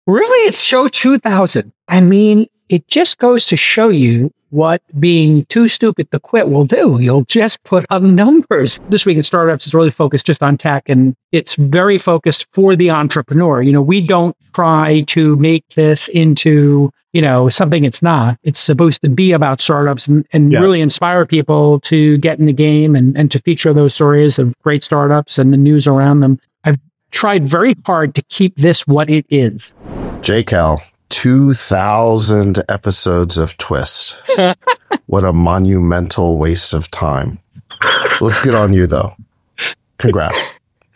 Really? It's show 2000. I mean, it just goes to show you what being too stupid to quit will do. You'll just put up numbers. This Week in Startups is really focused just on tech, and it's very focused for the entrepreneur. We don't try to make this into, something it's not. It's supposed to be about startups and Yes. really inspire people to get in the game and to feature those stories of great startups and the news around them. I've tried very hard to keep this what it is. JCal, 2,000 episodes of Twist. What a monumental waste of time. Looks good on you, though. Congrats.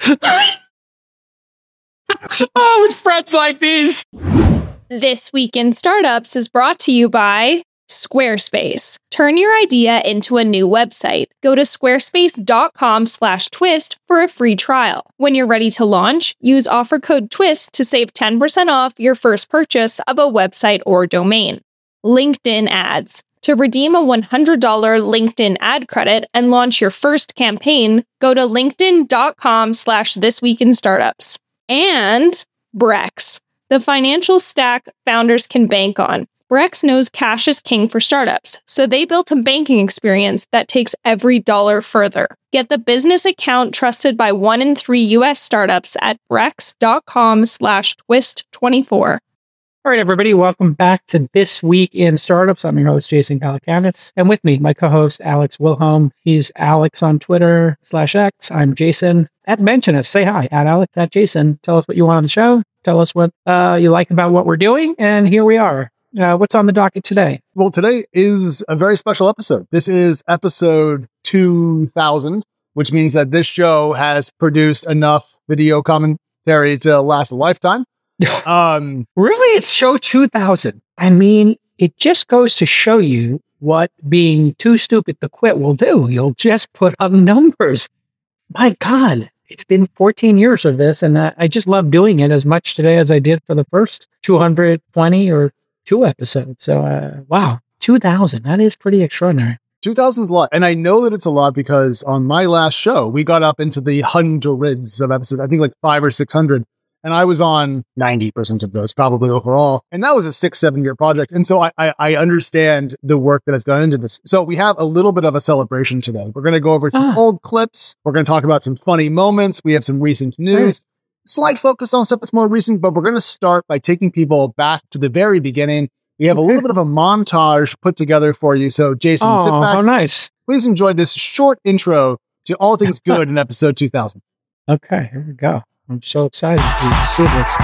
Oh, with friends like these. This Week in Startups is brought to you by Squarespace. Turn your idea into a new website. Go to squarespace.com/twist for a free trial. When you're ready to launch, use offer code TWIST to save 10% off your first purchase of a website or domain. LinkedIn ads. To redeem a $100 LinkedIn ad credit and launch your first campaign, go to linkedin.com/thisweekinstartups. And Brex, the financial stack founders can bank on. Brex knows cash is king for startups, so they built a banking experience that takes every dollar further. Get the business account trusted by 1 in 3 U.S. startups at brex.com/twist24. All right, everybody, welcome back to This Week in Startups. I'm your host, Jason Calacanis, and with me, my co-host, Alex Wilhelm. He's Alex on Twitter /X. I'm Jason. Mention us. Say hi, @Alex, @Jason. Tell us what you want on the show. Tell us what you like about what we're doing, and here we are. What's on the docket today? Well, today is a very special episode. This is episode 2000, which means that this show has produced enough video commentary to last a lifetime. Really? It's show 2000. I mean, it just goes to show you what being too stupid to quit will do. You'll just put up numbers. My God, it's been 14 years of this, and I just love doing it as much today as I did for the first 220 or 2 episodes. So, wow, 2000. That is pretty extraordinary. 2000 is a lot. And I know that it's a lot because on my last show, we got up into the hundreds of episodes, I think like 500 or 600. And I was on 90% of those, probably overall. And that was a 6-7 year project. And so I understand the work that has gone into this. So we have a little bit of a celebration today. We're going to go over some old clips. We're going to talk about some funny moments. We have some recent news. Slight focus on stuff that's more recent, but we're going to start by taking people back to the very beginning. We have a little bit of a montage put together for you. So Jason, sit back. Oh, nice. Please enjoy this short intro to all things good in episode 2000. Okay, here we go. I'm so excited to see this.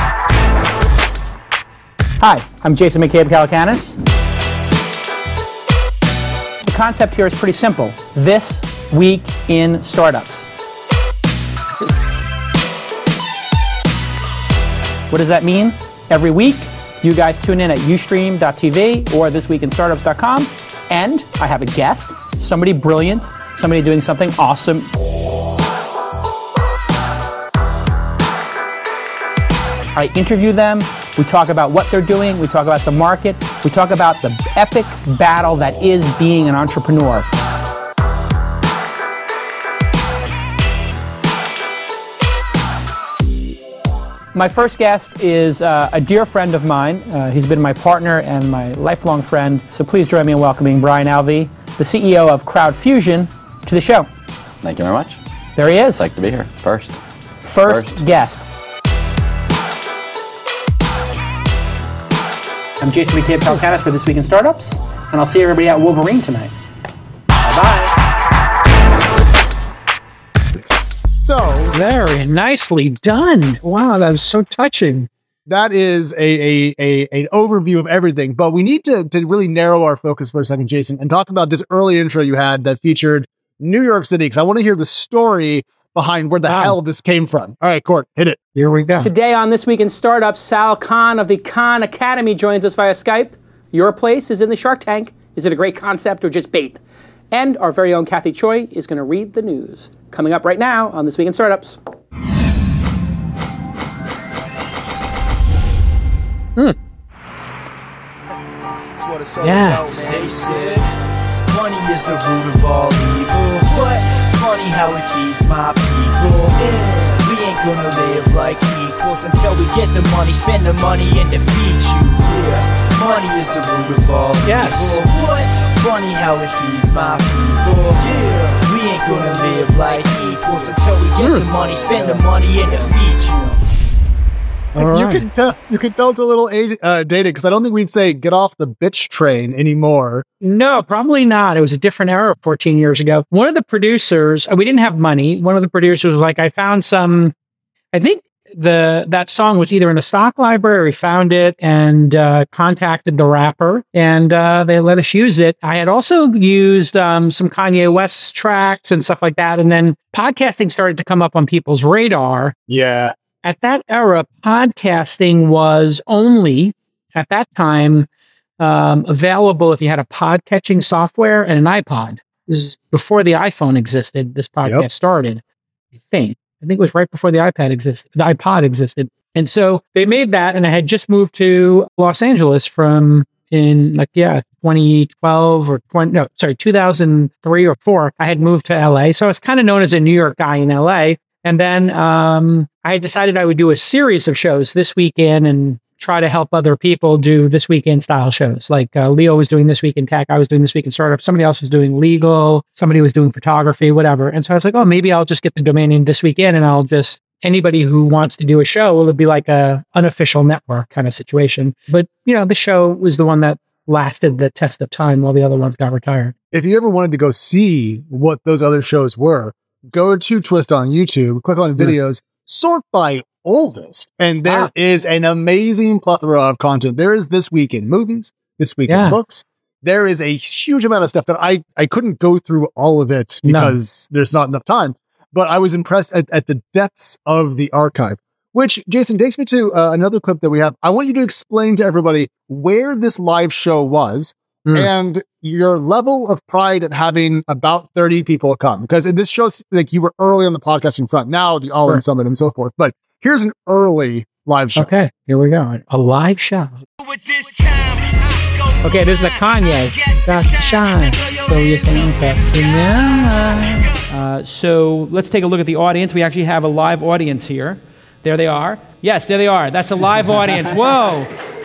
Hi, I'm Jason McCabe Calacanis. The concept here is pretty simple. This Week in Startups. What does that mean? Every week, you guys tune in at ustream.tv or thisweekinstartups.com, and I have a guest, somebody brilliant, somebody doing something awesome. I interview them, we talk about what they're doing, we talk about the market, we talk about the epic battle that is being an entrepreneur. My first guest is a dear friend of mine. He's been my partner and my lifelong friend, so please join me in welcoming Brian Alvey, the CEO of CrowdFusion, to the show. Thank you very much. There he is. Psyched to be here. First Guest. I'm Jason McCabe Calacanis for This Week in Startups, and I'll see everybody at Wolverine tonight. Bye-bye. So Very nicely done. Wow, that was so touching. that is an overview of everything, but we need to really narrow our focus for a second, Jason, and talk about this early intro you had that featured New York City, because I want to hear the story behind where the hell this came from. All right, Court, hit it. Here we go. Today on This Week in Startups, Sal Khan of the Khan Academy joins us via Skype. Your place is in the Shark Tank. Is it a great concept or just bait? And our very own Kathy Choi is going to read the news. Coming up right now on This Week in Startups. Yes. They said money is the root of all evil, but funny how it feeds my people. Yeah, we ain't gonna live like equals. equals until we get the money, spend the money and defeat you. Yeah, money is the root of all Yes. evil. What? Funny how it feeds my people. Yeah, we ain't gonna live like equals until we get the money, spend the money and defeat you. All You right. can tell it's a little dated because I don't think we'd say get off the bitch train anymore. No, probably not. It was a different era 14 years ago. One of the producers, we didn't have money. One of the producers was like, I found some, I think that song was either in a stock library, we found it and contacted the rapper and they let us use it. I had also used some Kanye West tracks and stuff like that. And then podcasting started to come up on people's radar. Yeah. At that era, podcasting was only, at that time, available if you had a pod-catching software and an iPod. This is before the iPhone existed. This podcast started, I think. It was right before the iPod existed. And so they made that, and I had just moved to Los Angeles from 2012 or 2003 or 4. I had moved to LA. So I was kind of known as a New York guy in LA. And then I had decided I would do a series of shows this weekend and try to help other people do this weekend style shows. Like Leo was doing This Week in Tech. I was doing This Week in Startup. Somebody else was doing legal. Somebody was doing photography, whatever. And so I was like, oh, maybe I'll just get the domain name This Weekend and I'll just, anybody who wants to do a show, it'll be like a unofficial network kind of situation. But, the show was the one that lasted the test of time while the other ones got retired. If you ever wanted to go see what those other shows were, go to Twist on YouTube, click on videos, sort by oldest, and there is an amazing plethora of content. There is This Week in Movies, This Week in Books. There is a huge amount of stuff that I couldn't go through all of it because there's not enough time, but I was impressed at the depths of the archive, which, Jason, takes me to another clip that we have. I want you to explain to everybody where this live show was, and your level of pride at having about 30 people come. Because in this show, like, you were early on the podcasting front, now the All In Summit and so forth. But here's an early live show. Okay, here we go. A live show. Okay, this is a Kanye. Got to shine. So you're saying So let's take a look at the audience. We actually have a live audience here. There they are. Yes, there they are. That's a live audience. Whoa.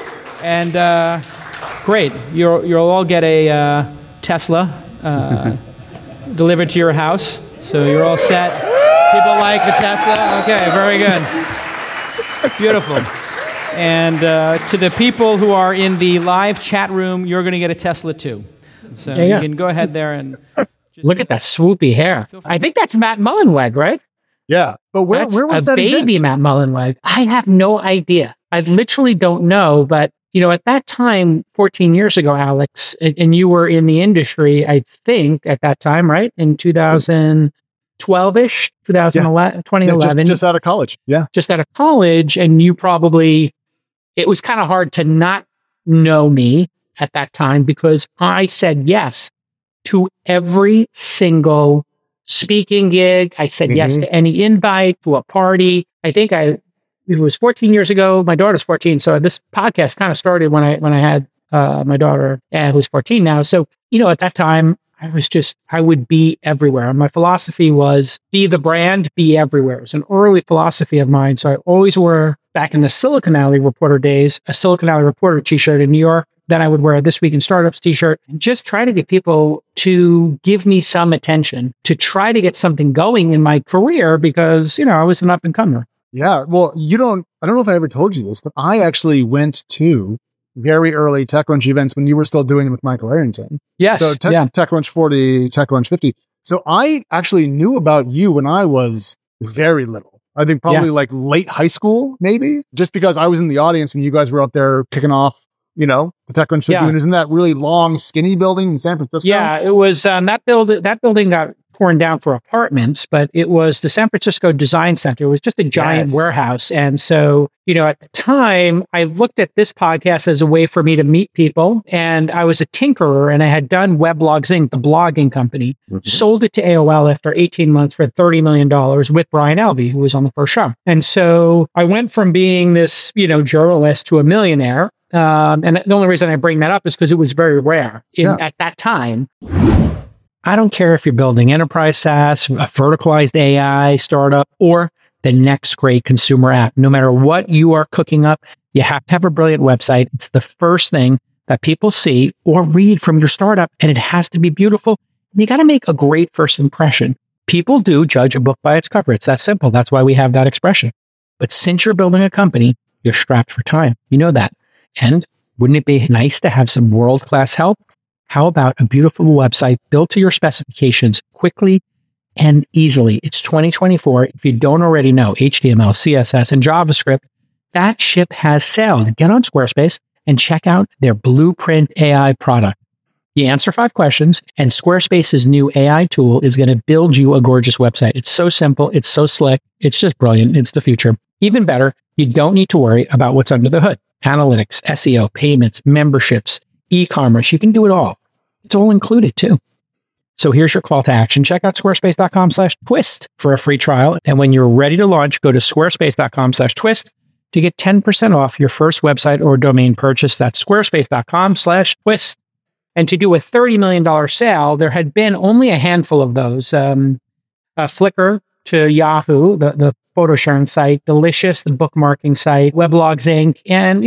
And great. You'll all get a Tesla delivered to your house. So you're all set. People like the Tesla? Okay, very good. Beautiful. And to the people who are in the live chat room, you're going to get a Tesla too. So you can go ahead there and... Look at that swoopy hair. I think that's Matt Mullenweg, right? Yeah. But where was that baby event? Matt Mullenweg? I have no idea. I literally don't know. But, at that time, 14 years ago, Alex, and you were in the industry, I think, at that time, right? In 2012-ish, 2011. Just out of college. Yeah. Just out of college. And you probably, it was kind of hard to not know me at that time because I said yes to every single speaking gig. I said yes to any invite to a party. I think it was 14 years ago. My daughter's 14. So this podcast kind of started when I had my daughter, who's 14 now. So, at that time, I would be everywhere. And my philosophy was be the brand, be everywhere. It's an early philosophy of mine. So I always wore, back in the Silicon Valley Reporter days, a Silicon Valley Reporter t-shirt in New York. Then I would wear a This Week in Startups t-shirt and just try to get people to give me some attention, to try to get something going in my career because, I was an up-and-comer. Yeah. Well, I don't know if I ever told you this, but I actually went to very early TechCrunch events when you were still doing them with Michael Arrington. Yes. So TechCrunch 40, TechCrunch 50. So I actually knew about you when I was very little. I think probably like late high school, maybe, just because I was in the audience when you guys were up there kicking off, the TechCrunch 50. And isn't that really long, skinny building in San Francisco? Yeah, it was that building got torn down for apartments, but it was the San Francisco Design Center. It was just a giant warehouse. And so, at the time, I looked at this podcast as a way for me to meet people. And I was a tinkerer and I had done Weblogs Inc., the blogging company, sold it to AOL after 18 months for $30 million with Brian Alvey, who was on the first show. And so I went from being this, journalist to a millionaire. And the only reason I bring that up is because it was very rare at that time. I don't care if you're building enterprise SaaS, a verticalized AI startup, or the next great consumer app. No matter what you are cooking up, you have to have a brilliant website. It's the first thing that people see or read from your startup, and it has to be beautiful. You got to make a great first impression. People do judge a book by its cover. It's that simple. That's why we have that expression. But since you're building a company, you're strapped for time. You know that. And wouldn't it be nice to have some world-class help? How about a beautiful website built to your specifications quickly and easily? It's 2024. If you don't already know HTML, CSS, and JavaScript, that ship has sailed. Get on Squarespace and check out their Blueprint AI product. You answer 5 questions, and Squarespace's new AI tool is going to build you a gorgeous website. It's so simple. It's so slick. It's just brilliant. It's the future. Even better, you don't need to worry about what's under the hood. Analytics, SEO, payments, memberships, e-commerce. You can do it all. It's all included too. So here's your call to action. Check out squarespace.com/twist for a free trial. And when you're ready to launch, go to squarespace.com/twist to get 10% off your first website or domain purchase. That's squarespace.com/twist. And to do a $30 million sale, there had been only a handful of those. Flickr to Yahoo, the photo sharing site, Delicious, the bookmarking site, Weblogs Inc. And,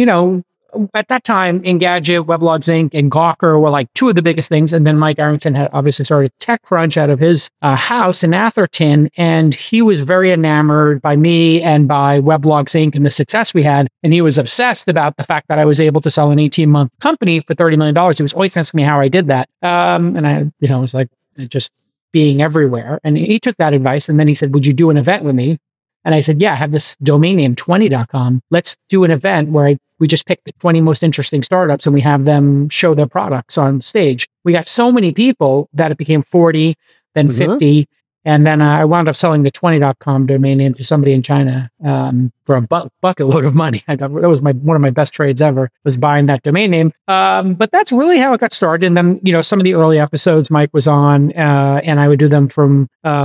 at that time, Engadget, Weblogs Inc., and Gawker were like 2 of the biggest things. And then Mike Arrington had obviously started TechCrunch out of his house in Atherton. And he was very enamored by me and by Weblogs Inc. and the success we had. And he was obsessed about the fact that I was able to sell an 18-month company for $30 million. He was always asking me how I did that. And I, was like just being everywhere. And he took that advice. And then he said, would you do an event with me? And I said, yeah, I have this domain name, 20.com. Let's do an event where we just pick the 20 most interesting startups and we have them show their products on stage. We got so many people that it became 40, then 50. And then I wound up selling the 20.com domain name to somebody in China for a bucket load of money. That was one of my best trades ever, was buying that domain name. But that's really how it got started. And then, some of the early episodes Mike was on, and I would do them from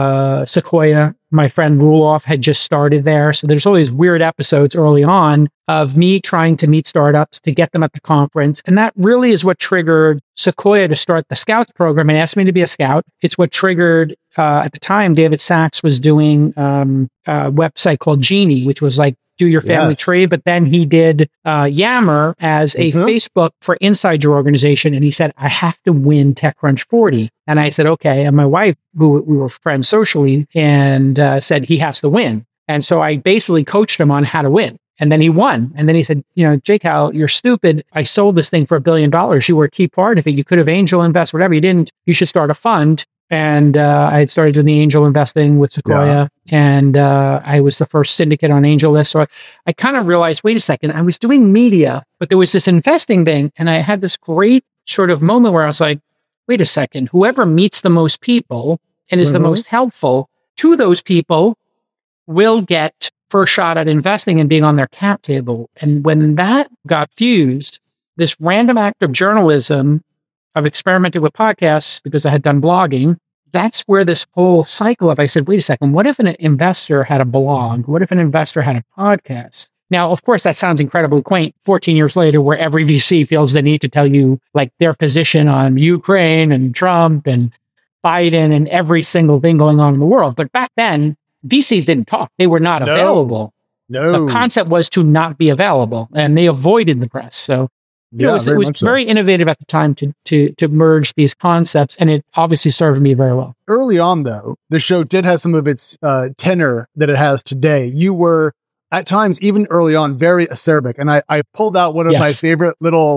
Sequoia. My friend Ruloff had just started there. So there's all these weird episodes early on of me trying to meet startups to get them at the conference. And that really is what triggered Sequoia to start the Scouts program and asked me to be a scout. It's what triggered, at the time, David Sachs was doing a website called Genie, which was like do your family tree. But then he did Yammer as a Facebook for inside your organization. And he said, I have to win TechCrunch 40. And I said, okay. And my wife, who we were friends socially, and said he has to win. And so I basically coached him on how to win. And then he won. And then he said, J-Cal, you're stupid. I sold this thing for $1 billion. You were a key part of it. You could have angel invest, whatever. You didn't. You should start a fund. And I had started doing the angel investing with Sequoia. And I was the first syndicate on AngelList. So I kind of realized, wait a second, I was doing media, but there was this investing thing. And I had this great sort of moment where I was like, wait a second, whoever meets the most people and is the most helpful to those people will get first shot at investing and being on their cap table. And when that got fused, this random act of journalism, I've experimented with podcasts because I had done blogging. That's where this whole cycle of, I said, wait a second, what if an investor had a blog? What if an investor had a podcast? Now, of course, that sounds incredibly quaint 14 years later, where every VC feels the need to tell you like their position on Ukraine and Trump and Biden and every single thing going on in the world. But back then, VCs didn't talk. They were not available. No. The concept was to not be available, and they avoided the press. So it was very innovative at the time to merge these concepts, and it obviously served me very well. Early on, though, the show did have some of its tenor that it has today. You were, at times, even early on, very acerbic, and I pulled out one of my favorite little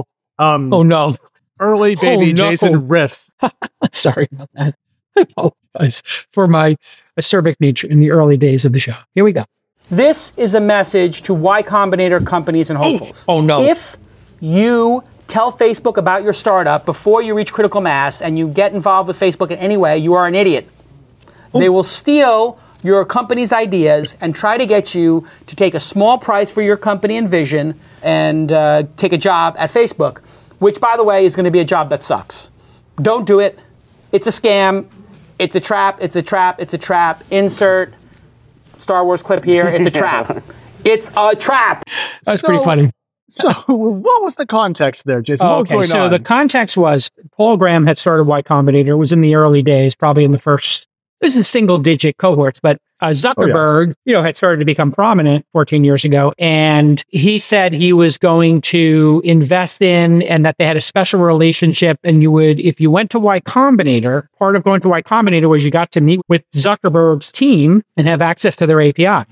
early baby Jason riffs. Sorry about that. I apologize for my acerbic nature in the early days of the show. Here we go. This is a message to Y Combinator companies and hopefuls. Oh no. If you tell Facebook about your startup before you reach critical mass and you get involved with Facebook in any way, you are an idiot. They will steal your company's ideas and try to get you to take a small price for your company and vision and take a job at Facebook, which, by the way, is going to be a job that sucks. Don't do it. It's a scam. It's a trap. It's a trap. It's a trap. Insert Star Wars clip here. It's a trap. It's a trap. That's pretty funny. So what was the context there, Jason? What was going on? So the context was Paul Graham had started Y Combinator. It was in the early days, probably in the first, this is single digit cohorts, but Zuckerberg, had started to become prominent 14 years ago. And he said he was going to invest in, and that they had a special relationship. And if you went to Y Combinator, part of going to Y Combinator was you got to meet with Zuckerberg's team and have access to their API.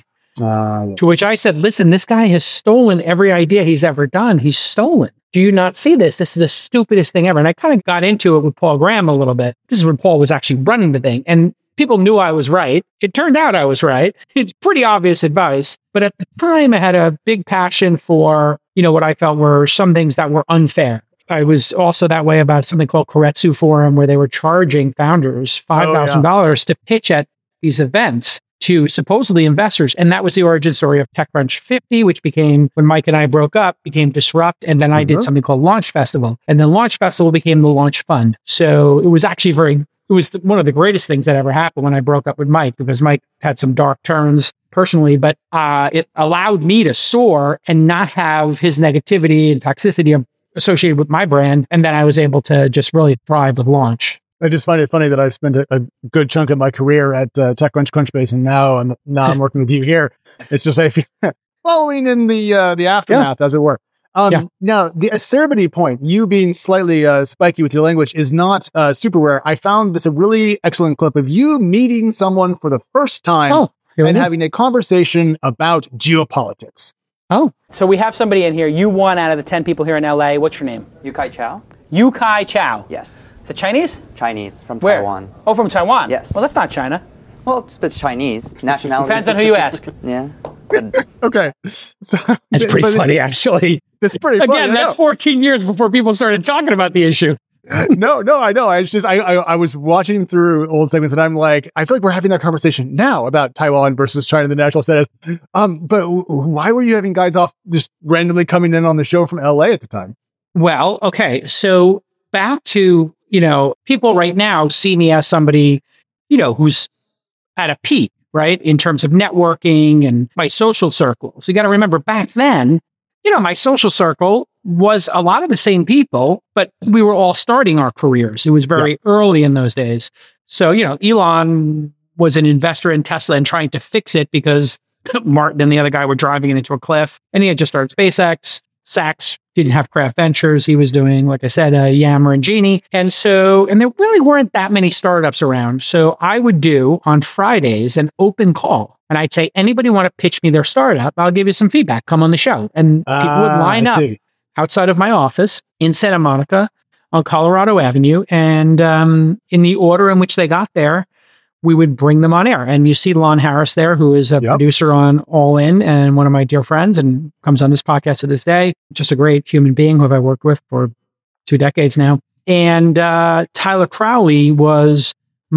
To which I said, listen, this guy has stolen every idea he's ever done. He's stolen. Do you not see this? This is the stupidest thing ever. And I kind of got into it with Paul Graham a little bit. This is when Paul was actually running the thing. And people knew I was right. It turned out I was right. It's pretty obvious advice. But at the time, I had a big passion for, what I felt were some things that were unfair. I was also that way about something called Keiretsu Forum, where they were charging founders $5,000 to pitch at these events to supposedly investors. And that was the origin story of TechCrunch 50, which became, when Mike and I broke up, became Disrupt. And then I did something called Launch Festival. And then Launch Festival became the Launch Fund. So it was actually one of the greatest things that ever happened when I broke up with Mike, because Mike had some dark turns personally, but it allowed me to soar and not have his negativity and toxicity associated with my brand. And then I was able to just really thrive with Launch. I just find it funny that I've spent a good chunk of my career at TechCrunch, Crunchbase, and now I'm working with you here. It's just following in the aftermath, as it were. Now, the acerbity point, you being slightly spiky with your language, is not super rare. I found this a really excellent clip of you meeting someone for the first time and having a conversation about geopolitics. Oh. So we have somebody in here. You one out of the 10 people here in LA. What's your name? Yukai Chao. Yukai Chao. Yes. Is it Chinese? Chinese, from Where? Taiwan. Oh, from Taiwan? Yes. Well, that's not China. Well, it's Chinese. Nationality. Depends on who you ask. Yeah. Okay. So, that's pretty funny, actually. That's pretty funny. Again, that's 14 years before people started talking about the issue. No, I know. I was watching through old segments and I'm like, I feel like we're having that conversation now about Taiwan versus China, the national status. But why were you having guys off just randomly coming in on the show from LA at the time? Well, okay. So back to, people right now see me as somebody, who's at a peak, right? In terms of networking and my social circles. You got to remember back then, my social circle was a lot of the same people, but we were all starting our careers. It was very early in those days. So, Elon was an investor in Tesla and trying to fix it because Martin and the other guy were driving it into a cliff, and he had just started SpaceX. Sachs didn't have Craft Ventures. He was doing, like I said, Yammer and Genie. And there really weren't that many startups around. So I would do on Fridays an open call. And I'd say, anybody want to pitch me their startup? I'll give you some feedback. Come on the show. And people would line up outside of my office in Santa Monica on Colorado Avenue. And in the order in which they got there, we would bring them on air. And you see Lon Harris there, who is a producer on All In and one of my dear friends and comes on this podcast to this day. Just a great human being who I've worked with for 2 decades now. And Tyler Crowley was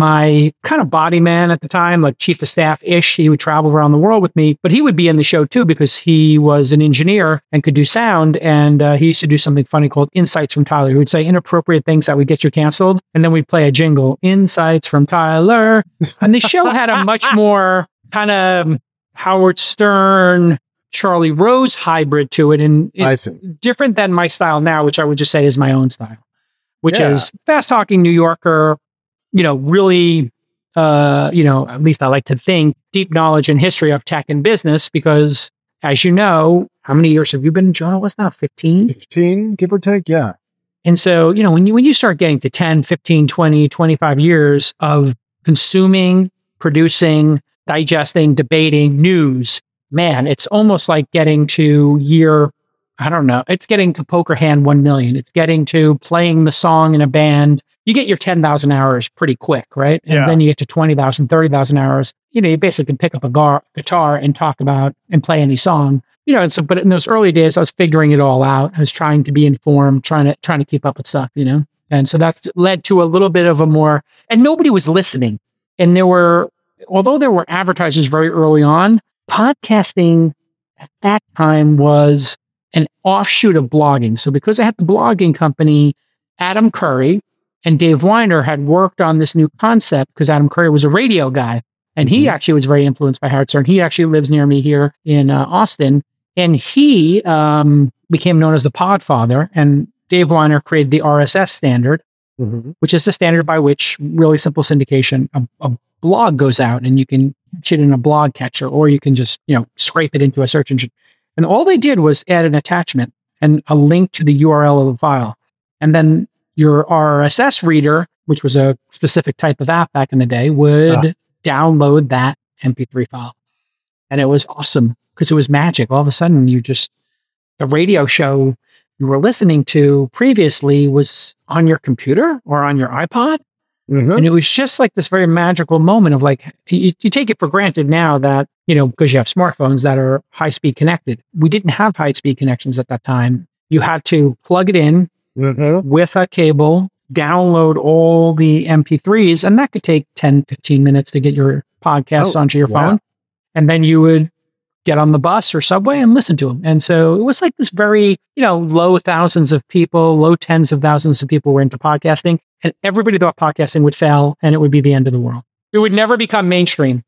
my kind of body man at the time, like chief of staff-ish. He would travel around the world with me, but he would be in the show too because he was an engineer and could do sound. And he used to do something funny called Insights from Tyler. He would say inappropriate things that would get you canceled. And then we'd play a jingle, Insights from Tyler. And the show had a much more kind of Howard Stern, Charlie Rose hybrid to it. And it's different than my style now, which I would just say is my own style, which is fast-talking New Yorker, really, at least I like to think, deep knowledge and history of tech and business, because as you know, how many years have you been a journalist now? 15? 15, give or take, yeah. And so, when you start getting to 10, 15, 20, 25 years of consuming, producing, digesting, debating news, man, it's almost like getting to it's getting to poker hand 1 million. It's getting to playing the song in a band. You get your 10,000 hours pretty quick, right? And then you get to 20,000, 30,000 hours. You basically can pick up a guitar and talk about and play any song. But in those early days, I was figuring it all out. I was trying to be informed, trying to keep up with stuff, And so that's led to a little bit of and nobody was listening. And although there were advertisers very early on, podcasting at that time was an offshoot of blogging. So because I had the blogging company, Adam Curry and Dave Weiner had worked on this new concept because Adam Curry was a radio guy. And he actually was very influenced by Howard Stern. He actually lives near me here in Austin. And he became known as the Podfather. And Dave Weiner created the RSS standard, which is the standard by which, really simple syndication, a blog goes out and you can catch it in a blog catcher, or you can just, scrape it into a search engine. And all they did was add an attachment and a link to the URL of the file. And then your RSS reader, which was a specific type of app back in the day, would download that MP3 file. And it was awesome because it was magic. All of a sudden, the radio show you were listening to previously was on your computer or on your iPod. Mm-hmm. And it was just like this very magical moment of like, you take it for granted now that, because you have smartphones that are high-speed connected. We didn't have high-speed connections at that time. You had to plug it in with a cable, download all the MP3s, and that could take 10, 15 minutes to get your podcasts onto your phone. And then you would get on the bus or subway and listen to them. And so it was like this very, low thousands of people, low tens of thousands of people were into podcasting, and everybody thought podcasting would fail and it would be the end of the world. It would never become mainstream.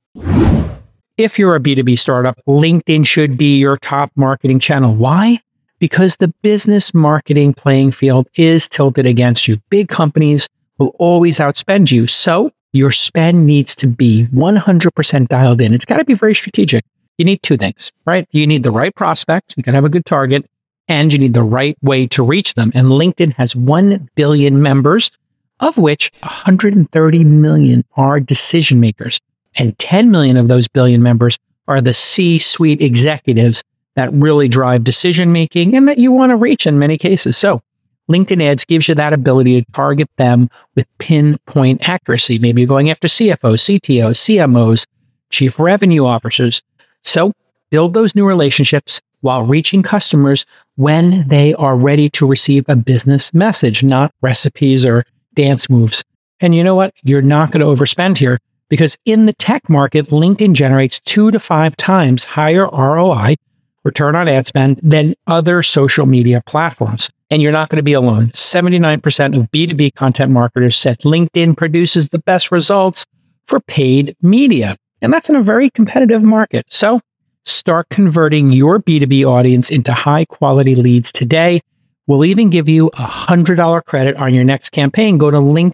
If you're a B2B startup, LinkedIn should be your top marketing channel. Why? Because the business marketing playing field is tilted against you. Big companies will always outspend you. So your spend needs to be 100% dialed in. It's got to be very strategic. You need two things, right? You need the right prospect. You can have a good target, and you need the right way to reach them. And LinkedIn has 1 billion members, of which 130 million are decision makers. And 10 million of those billion members are the C-suite executives that really drive decision making and that you want to reach in many cases. So LinkedIn Ads gives you that ability to target them with pinpoint accuracy. Maybe you're going after CFOs, CTOs, CMOs, chief revenue officers. So build those new relationships while reaching customers when they are ready to receive a business message, not recipes or dance moves. And you know what? You're not going to overspend here because in the tech market, LinkedIn generates 2 to 5 times higher ROI, return on ad spend, than other social media platforms. And you're not going to be alone. 79% of B2B content marketers said LinkedIn produces the best results for paid media. And that's in a very competitive market. So start converting your B2B audience into high quality leads today. We'll even give you a $100 credit on your next campaign. Go to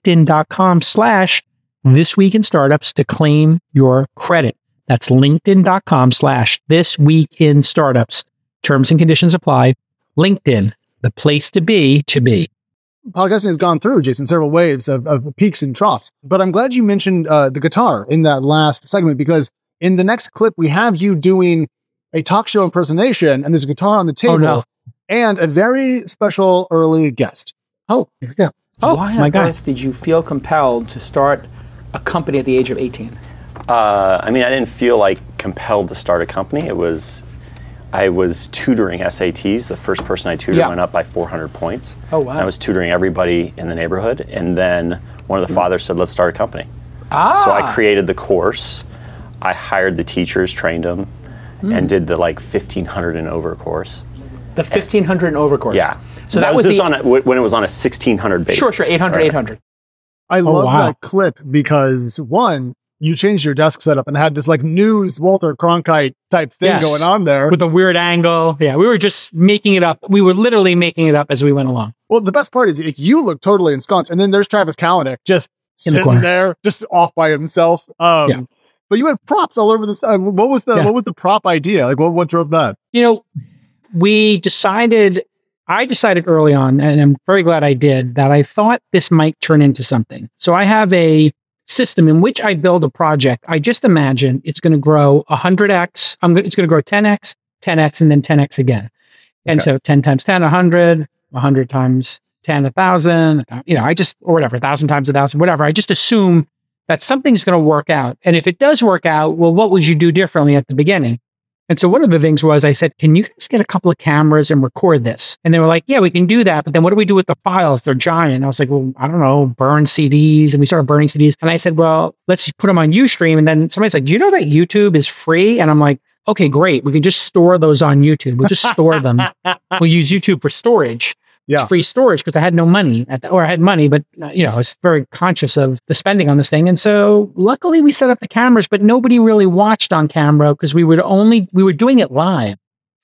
linkedin.com/thisweekinstartups to claim your credit. That's linkedin.com/thisweekinstartups. Terms and conditions apply. LinkedIn, the place to be to be. Podcasting has gone through, Jason, several waves of peaks and troughs. But I'm glad you mentioned the guitar in that last segment, because in the next clip, we have you doing a talk show impersonation, and there's a guitar on the table and a very special early guest. Oh, here we go. Oh, Why my on God. earth did you feel compelled to start a company at the age of 18? I didn't feel like compelled to start a company. I was tutoring SATs. The first person I tutored went up by 400 points. Oh, wow. And I was tutoring everybody in the neighborhood. And then one of the fathers said, let's start a company. So I created the course. I hired the teachers, trained them, and did the 1,500 and over course. The 1,500 and over course. Yeah. So that was when it was on a 1,600 basis. Sure, 800, 800. I love that clip because, one, you changed your desk setup and had this news Walter Cronkite type thing going on there. With a weird angle. Yeah, we were just making it up. We were literally making it up as we went along. Well, the best part is you look totally ensconced, and then there's Travis Kalanick just sitting there, just off by himself. But you had props all over this. What was the prop idea? What drove that? I decided early on, and I'm very glad I did, that I thought this might turn into something. So I have a system in which I build a project. I just imagine it's going to grow 100x. It's going to grow 10x, 10x, and then 10x again. And so 10 times 10, 100, 100 times 10, 1,000, or whatever, 1,000 times 1,000, whatever. I just assume that something's going to work out. And if it does work out, well, what would you do differently at the beginning? And so one of the things was I said, can you guys get a couple of cameras and record this? And they were like, yeah, we can do that. But then what do we do with the files? They're giant. And I was like, well, I don't know, burn CDs. And we started burning CDs. And I said, well, let's put them on Ustream. And then somebody's like, do you know that YouTube is free? And I'm like, okay, great. We can just store those on YouTube. We'll just store them. We'll use YouTube for storage. It's free storage because I had no money or I had money, but I was very conscious of the spending on this thing. And so luckily we set up the cameras, but nobody really watched on camera because we were doing it live.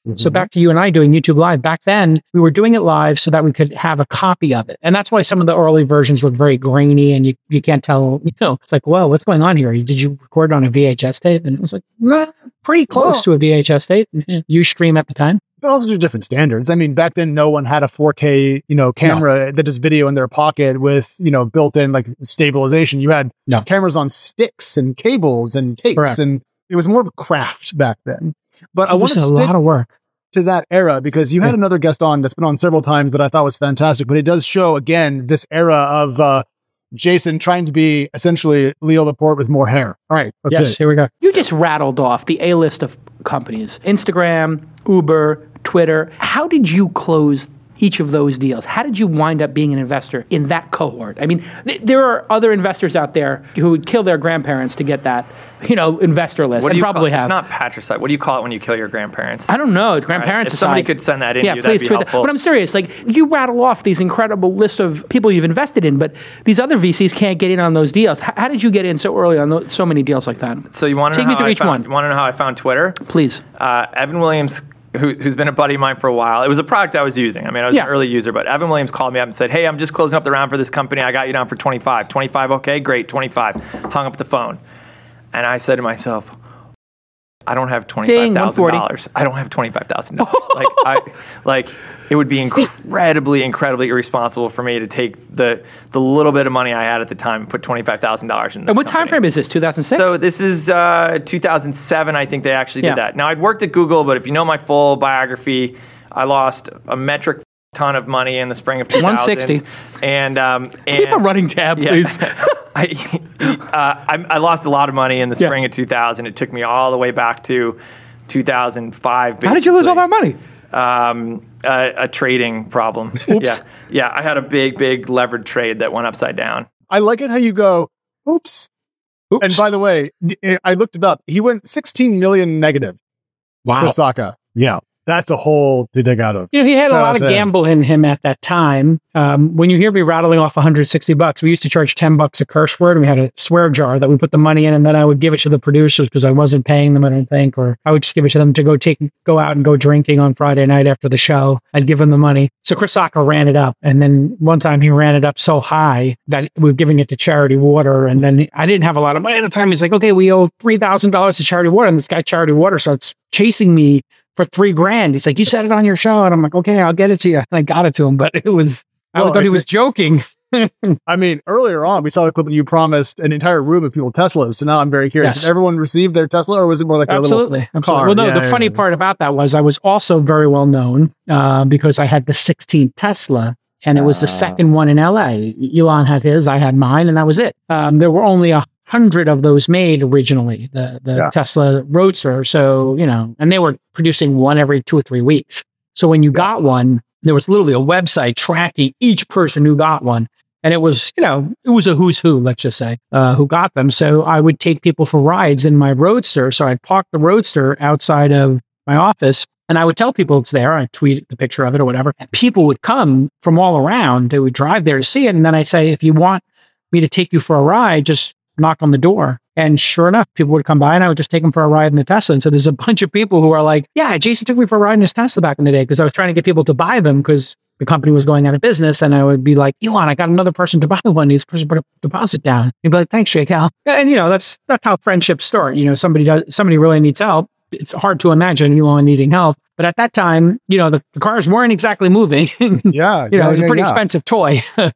So back to you and I doing YouTube Live. Back then, we were doing it live so that we could have a copy of it. And that's why some of the early versions look very grainy and you can't tell, it's like, whoa, what's going on here? Did you record on a VHS tape? And it was like, pretty close to a VHS tape. Ustream at the time. But also just different standards. I mean, back then, no one had a 4K, camera that does video in their pocket with, built-in like stabilization. You had cameras on sticks and cables and tapes, Correct. and it was more of a craft back then. But I It want was to a stick lot of work. to that era because you had another guest on that's been on several times that I thought was fantastic, but it does show again this era of Jason trying to be essentially Leo Laporte with more hair. All right, let's see. Here we go. You just rattled off the A-list of companies: Instagram, Uber, Twitter. How did you close each of those deals? How did you wind up being an investor in that cohort? I mean, there are other investors out there who would kill their grandparents to get that, investor list. What do and you probably call it? have. It's not patricide. What do you call it when you kill your grandparents? I don't know. It's All grandparents. If somebody aside. could send that in Yeah, you, please that'd be tweet that. helpful. But I'm serious. Like, you rattle off these incredible list of people you've invested in, but these other VCs can't get in on those deals. How did you get in so early on so many deals like that? So you want to Take me through each one. You want to know how I found Twitter? Please. Evan Williams, who's been a buddy of mine for a while. It was a product I was using. I mean, I was an early user, but Evan Williams called me up and said, hey, I'm just closing up the round for this company. I got you down for 25. 25, okay, great, 25. Hung up the phone. And I said to myself, I don't have $25,000. I don't have $25,000. It would be incredibly irresponsible for me to take the little bit of money I had at the time and put $25,000 in this And what company. time frame is this? 2006? So this is 2007. I think they actually did that. Now I'd worked at Google, but if you know my full biography, I lost a metric ton of money in the spring of 2000. 160. And keep a running tab, please. I lost a lot of money in the spring of 2000. It took me all the way back to 2005. Basically. How did you lose all that money? A trading problem. Oops. Yeah. I had a big levered trade that went upside down. I like it how you go, oops. And by the way, I looked it up. He went 16 million negative. Wow. Osaka. Yeah. That's a hole to dig out of. He had a Shout lot out of to him. gamble in him at that time. When you hear me rattling off $160, we used to charge $10 a curse word, and we had a swear jar that we put the money in, and then I would give it to the producers because I wasn't paying them, I don't think, or I would just give it to them to go out and go drinking on Friday night after the show. I'd give them the money. So Chris Sacca ran it up, and then one time he ran it up so high that we were giving it to Charity Water, and then I didn't have a lot of money at the time. He's like, okay, we owe $3,000 to Charity Water, and this guy Charity Water starts chasing me for $3,000. He's like, you said it on your show. And I'm like, okay, I'll get it to you. And I got it to him, but I thought he was joking. I mean, earlier on, we saw the clip that you promised an entire room of people Teslas. So now I'm very curious. Yes. Did everyone receive their Tesla, or was it more like a Absolutely. little car? Well, no, the funny part about that was I was also very well known because I had the 16th Tesla, and it was the second one in LA. Elon had his, I had mine, and that was it. There were only 100 of those made originally, the Tesla Roadster. So, and they were producing one every 2 or 3 weeks. So when you got one, there was literally a website tracking each person who got one. And it was, it was a who's who, let's just say, who got them. So I would take people for rides in my Roadster. So I'd park the Roadster outside of my office, and I would tell people it's there. I'd tweet the picture of it or whatever. And people would come from all around. They would drive there to see it. And then I say, if you want me to take you for a ride, just knock on the door. And sure enough, people would come by, and I would just take them for a ride in the Tesla. And so there's a bunch of people who are like, yeah, Jason took me for a ride in his Tesla back in the day, because I was trying to get people to buy them because the company was going out of business. And I would be like, Elon, I got another person to buy one. He's person put a deposit down. He'd be like, thanks, Jake Al. And that's how friendships start. Somebody really needs help. It's hard to imagine Elon needing help. But at that time, the cars weren't exactly moving. It was a pretty expensive toy.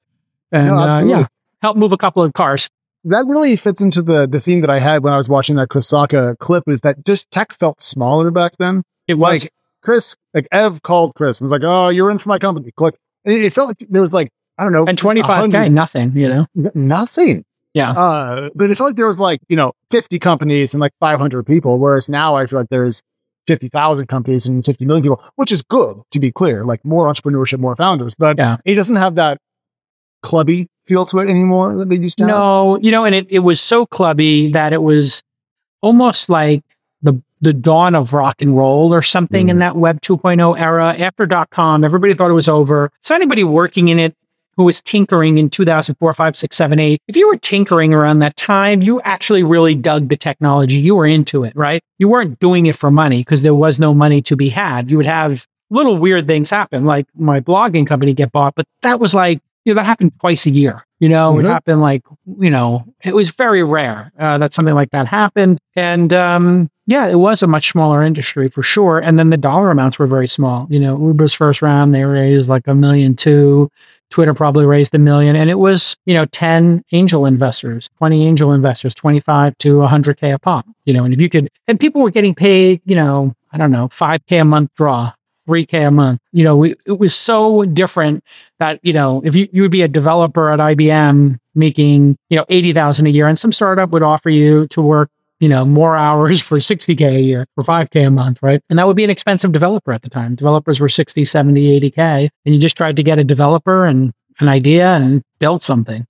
And help move a couple of cars. That really fits into the theme that I had when I was watching that Chris Sacca clip, is that just tech felt smaller back then. It was. Like Chris, Ev called Chris and was like, oh, you're in for my company. Click. And it felt like there was like, I don't know. And 25K, nothing, Nothing. Yeah. But it felt like there was 50 companies and 500 people, whereas now I feel like there's 50,000 companies and 50 million people, which is good, to be clear, more entrepreneurship, more founders. But it doesn't have that clubby feel to it anymore that they used to have. No, and it was so clubby that it was almost like the dawn of rock and roll or something in that Web 2.0 era. After .com, everybody thought it was over. So anybody working in it who was tinkering in 2004, 5, 6, 7, 8, if you were tinkering around that time, you actually really dug the technology. You were into it, right? You weren't doing it for money because there was no money to be had. You would have little weird things happen, like my blogging company get bought, but that was like, that happened twice a year. It happened like, it was very rare that something like that happened. And it was a much smaller industry for sure. And then the dollar amounts were very small. Uber's first round, they raised like $1.2 million. Twitter probably raised $1 million. And it was, 10 angel investors, 20 angel investors, 25 to 100K a pop. And if you could, and people were getting paid, $5K a month draw. $3K a month. It was so different that, if you would be a developer at IBM making, $80,000 a year, and some startup would offer you to work, more hours for $60K a year or $5K a month, right? And that would be an expensive developer at the time. Developers were $60, $70, $80K. And you just tried to get a developer and an idea and build something.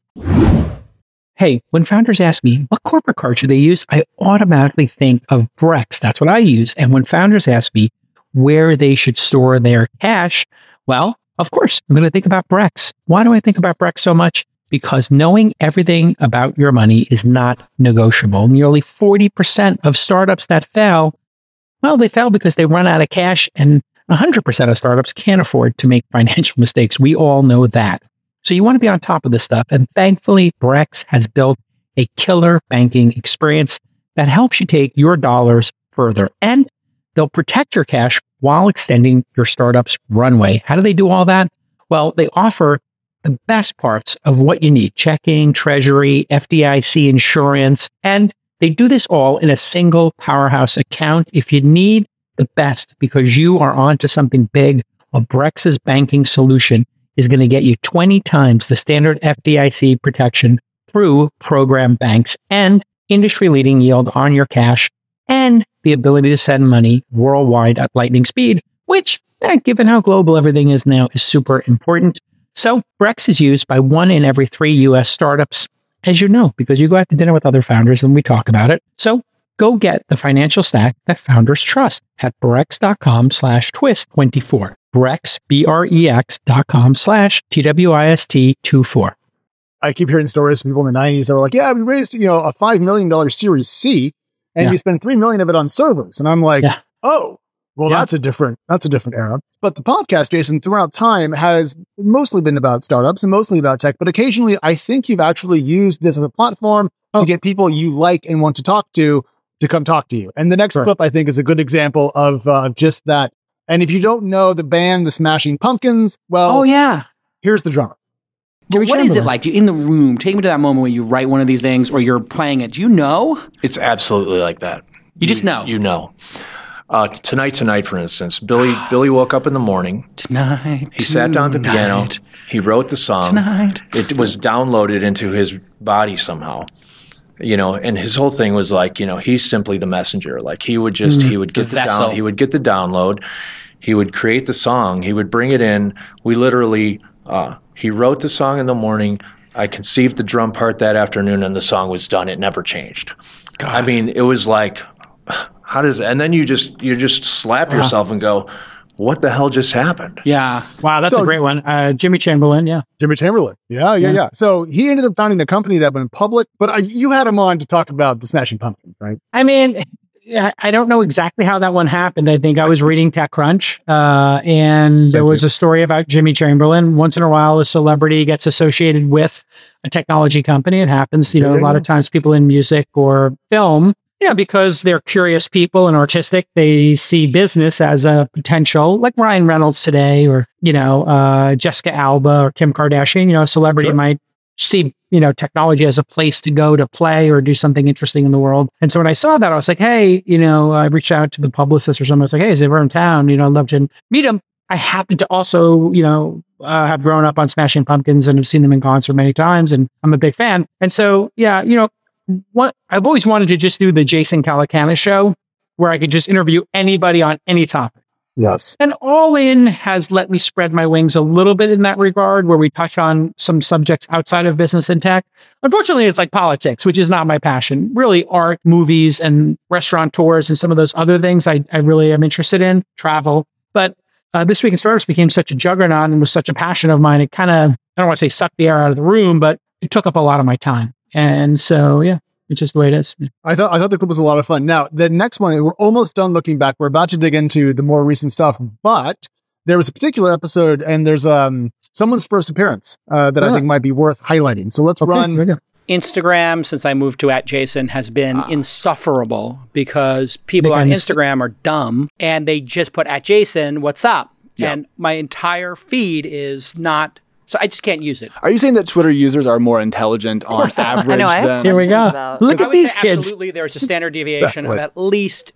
Hey, when founders ask me, what corporate card should they use? I automatically think of Brex. That's what I use. And when founders ask me, where they should store their cash, well, of course, I'm going to think about Brex. Why do I think about Brex so much? Because knowing everything about your money is not negotiable. Nearly 40% of startups that fail, well, they fail because they run out of cash, and 100% of startups can't afford to make financial mistakes. We all know that. So you want to be on top of this stuff. And thankfully, Brex has built a killer banking experience that helps you take your dollars further. And they'll protect your cash while extending your startup's runway. How do they do all that? Well, they offer the best parts of what you need: checking, treasury, FDIC insurance, and they do this all in a single powerhouse account. If you need the best because you are onto something big, well, Brex's banking solution is going to get you 20 times the standard FDIC protection through program banks and industry-leading yield on your cash, and the ability to send money worldwide at lightning speed, which, given how global everything is now, is super important. So Brex is used by 1 in every 3 US startups, as you know, because you go out to dinner with other founders and we talk about it. So go get the financial stack that founders trust at brex.com/twist24. Brex, BREX.com/TWIST24. I keep hearing stories from people in the 90s that were like, we raised, a $5 million Series C, and we spend $3 million of it on servers. And I'm like, that's a different era. But the podcast, Jason, throughout time has mostly been about startups and mostly about tech. But occasionally, I think you've actually used this as a platform to get people you like and want to talk to come talk to you. And the next clip, I think, is a good example of just that. And if you don't know the band, the Smashing Pumpkins, well, here's the drummer. What is it like? You in the room? Take me to that moment when you write one of these things or you're playing it. Do you know? It's absolutely like that. You just know. You know. Tonight, for instance, Billy woke up in the morning. He sat down at the piano. He wrote the song. It was downloaded into his body somehow. And his whole thing was like, he's simply the messenger. Like he would get he would get the download. He would create the song. He would bring it in. We literally. He wrote the song in the morning. I conceived the drum part that afternoon, and the song was done. It never changed. God. I mean, it was like, and then you just slap yourself and go, what the hell just happened? Yeah. Wow, that's a great one. Jimmy Chamberlain, yeah. Jimmy Chamberlain. Yeah. So he ended up founding a company that went public, but you had him on to talk about the Smashing Pumpkins, right? I mean, I don't know exactly how that one happened. I think I was reading TechCrunch, and there was a story about Jimmy Chamberlain. Once in a while, a celebrity gets associated with a technology company. It happens, a lot of times people in music or film, because they're curious people and artistic, they see business as a potential, like Ryan Reynolds today, or, Jessica Alba or Kim Kardashian, a celebrity might see, technology as a place to go to play or do something interesting in the world. And so when I saw that, I was like, hey, I reached out to the publicist or something. I was like, hey, is he ever in town? I'd love to meet him. I happen to also, have grown up on Smashing Pumpkins and have seen them in concert many times, and I'm a big fan. And so, what I've always wanted to just do the Jason Calacanis show where I could just interview anybody on any topic. Yes. And All In has let me spread my wings a little bit in that regard, where we touch on some subjects outside of business and tech. Unfortunately, it's like politics, which is not my passion. Really, art, movies, and restaurant tours, and some of those other things I really am interested in, travel. But This Week in Startups became such a juggernaut and was such a passion of mine. It kind of I don't want to say suck the air out of the room, but it took up a lot of my time. And so, yeah, it's just the way it is. I thought the clip was a lot of fun. Now, the next one, we're almost done looking back. We're about to dig into the more recent stuff, but there was a particular episode, and there's someone's first appearance that I think might be worth highlighting. So let's run. Instagram, since I moved to @Jason, has been insufferable because people on Instagram are dumb and they just put @Jason, what's up? Yep. And my entire feed is not, so I just can't use it. Are you saying that Twitter users are more intelligent on average than? Here we go. Look at these kids. Absolutely, there's a standard deviation of at least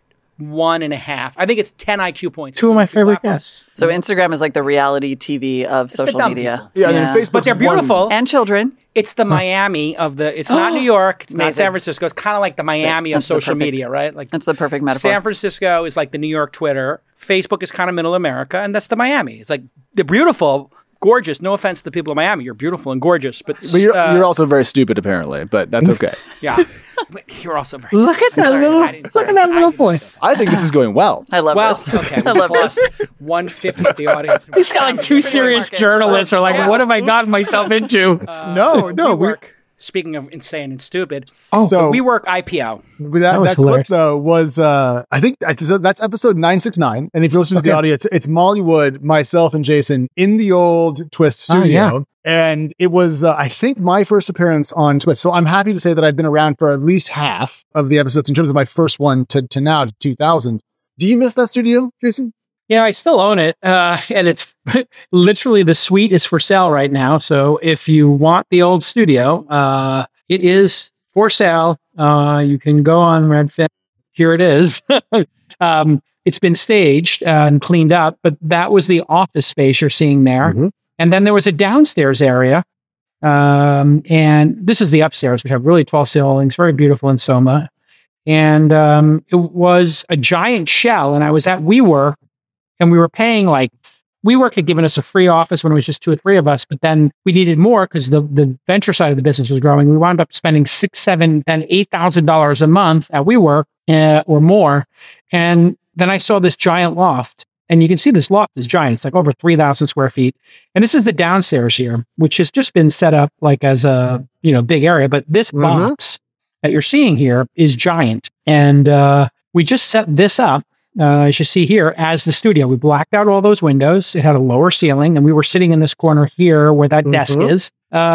1.5. I think it's 10 IQ points. Two of my favorite guests. So Instagram is like the reality TV of social media. Yeah, and then Facebook, but they're beautiful and children. It's the Miami of the. It's not New York. It's not San Francisco. It's kind of like the Miami of social media, right? Like that's the perfect metaphor. San Francisco is like the New York Twitter. Facebook is kind of middle America, and that's the Miami. It's like they're beautiful, gorgeous. No offense to the people of Miami. You're beautiful and gorgeous, but you're also very stupid apparently. But that's okay. Yeah. But you're also very. Look at that little boy. I think this is going well. I love this. Okay, I love this. 150 at the audience. He's got like two serious journalists are like, what have I gotten myself into? No. Speaking of insane and stupid, so WeWork IPO. That clip though was I think so that's episode 969. And if you listen to the audio, it's Molly Wood, myself, and Jason in the old Twist studio. And it was I think my first appearance on Twist. So I'm happy to say that I've been around for at least half of the episodes in terms of my first one to now to 2000. Do you miss that studio, Jason? Yeah, I still own it. And it's literally the suite is for sale right now. So if you want the old studio, it is for sale. You can go on Redfin. Here it is. It's been staged and cleaned up, but that was the office space you're seeing there. Mm-hmm. And then there was a downstairs area. And this is the upstairs, which have really tall ceilings, very beautiful in Soma. And it was a giant shell. And I was at WeWork. And we were paying WeWork had given us a free office when it was just 2 or 3 of us, but then we needed more because the venture side of the business was growing. We wound up spending $6,000, $7,000, and $8,000 a month at WeWork or more. And then I saw this giant loft, and you can see this loft is giant. It's like over 3,000 square feet. And this is the downstairs here, which has just been set up like as a big area. But this box that you're seeing here is giant, and we just set this up. As you see here, as the studio, we blacked out all those windows. It had a lower ceiling, and we were sitting in this corner here where that desk is.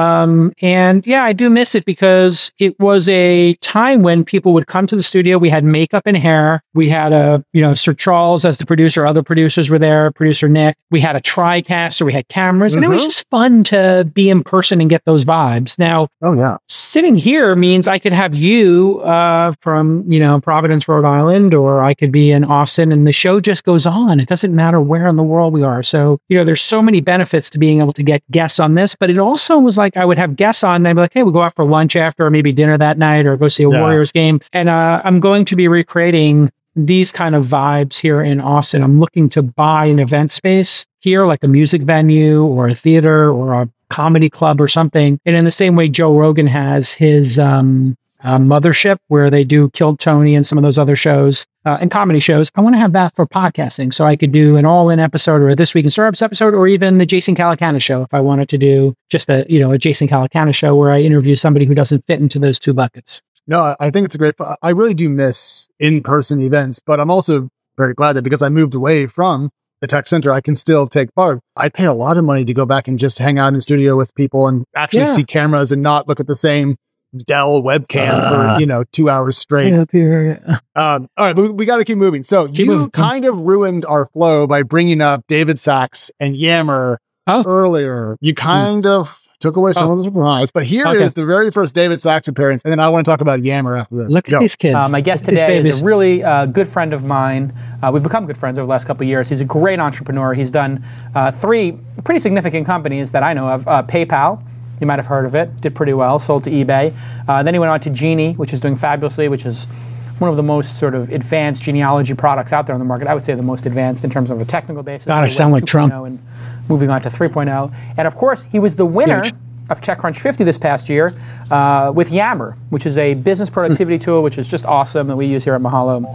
And yeah, I do miss it because it was a time when people would come to the studio. We had makeup and hair. We had Sir Charles as the producer. Other producers were there, producer Nick. We had a TriCaster. We had cameras, and it was just fun to be in person and get those vibes. Now, sitting here means I could have you from Providence, Rhode Island, or I could be in Austin, and the show just goes on. It doesn't matter where in the world we are. So there's so many benefits to being able to get guests on this, but it also was like I would have guests on, and they'd be like, hey, we'll go out for lunch after, or maybe dinner that night, or go see a Warriors game. And I'm going to be recreating these kind of vibes here in Austin. I'm looking to buy an event space here, like a music venue or a theater or a comedy club or something. And in the same way Joe Rogan has his Mothership, where they do Kill Tony and some of those other shows and comedy shows. I want to have that for podcasting, so I could do an all-in episode or a This Week in Startups episode, or even the Jason Calacanis show if I wanted to do just a Jason Calacanis show where I interview somebody who doesn't fit into those two buckets. No, I think it's a great. I really do miss in-person events, but I'm also very glad that because I moved away from the tech center, I can still take part. I'd pay a lot of money to go back and just hang out in the studio with people and actually see cameras and not look at the same Dell webcam for 2 hours straight. All right, but we got to keep moving. So you kind of ruined our flow by bringing up David Sachs and Yammer earlier. You kind of took away some of the surprise, but here is the very first David Sachs appearance, and then I want to talk about Yammer after this. Look at these kids. My guest today is a really good friend of mine. We've become good friends over the last couple of years. He's a great entrepreneur. He's done 3 pretty significant companies that I know of. PayPal. You might have heard of it. Did pretty well. Sold to eBay. Then he went on to Genie, which is doing fabulously, which is one of the most sort of advanced genealogy products out there on the market. I would say the most advanced in terms of a technical basis. God, I sound like Trump. And moving on to 3.0. And of course, he was the winner of TechCrunch 50 this past year with Yammer, which is a business productivity tool, which is just awesome that we use here at Mahalo.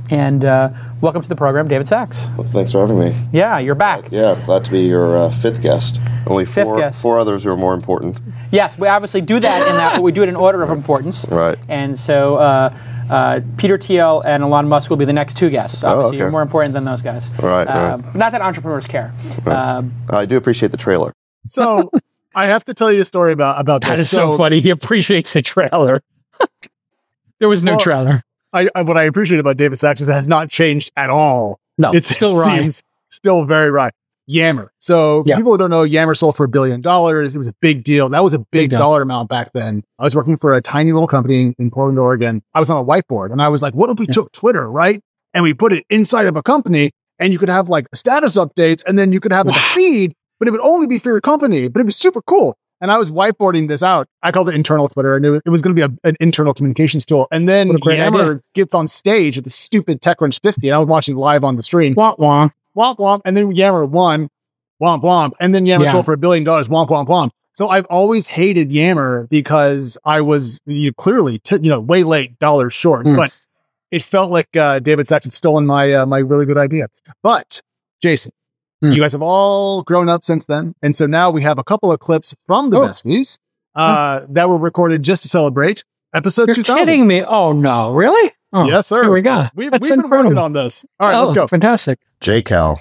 And welcome to the program, David Sachs. Well, thanks for having me. Yeah, you're back. Yeah, glad to be your fifth guest. Only four others are more important. Yes, we obviously do that in that, but we do it in order of importance. Right. And so Peter Thiel and Elon Musk will be the next two guests. Obviously, you're more important than those guys. Right. Not that entrepreneurs care. Right. I do appreciate the trailer. So I have to tell you a story about this. That is so funny. He appreciates the trailer. There was no trailer. What I appreciate about David Sachs is it has not changed at all. No, it's still right. Still very right. Yammer. So people who don't know, Yammer sold for $1 billion. It was a big deal. That was a big dollar amount back then. I was working for a tiny little company in Portland, Oregon. I was on a whiteboard and I was like, what if we took Twitter, right? And we put it inside of a company and you could have like status updates and then you could have like a feed, but it would only be for your company. But it was super cool. And I was whiteboarding this out. I called it internal Twitter. I knew it was going to be an internal communications tool. And then Yammer gets on stage at the stupid TechCrunch 50. And I was watching live on the stream. Womp womp. Womp womp. And then Yammer won. Womp womp. And then Yammer sold for $1 billion. Womp womp womp. So I've always hated Yammer because I was clearly way late, dollars short. But it felt like David Sachs had stolen my my really good idea. But Jason, you guys have all grown up since then. And so now we have a couple of clips from the Besties that were recorded just to celebrate episode 2000. You're kidding me. Oh, no. Really? Oh, yes, sir. Here we go. We've been working on this. All right, let's go. Fantastic. JCal,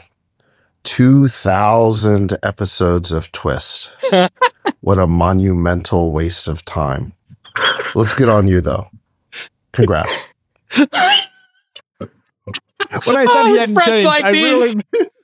2,000 episodes of Twist. What a monumental waste of time. Looks good on you, though. Congrats. When I said he hadn't changed, like I really...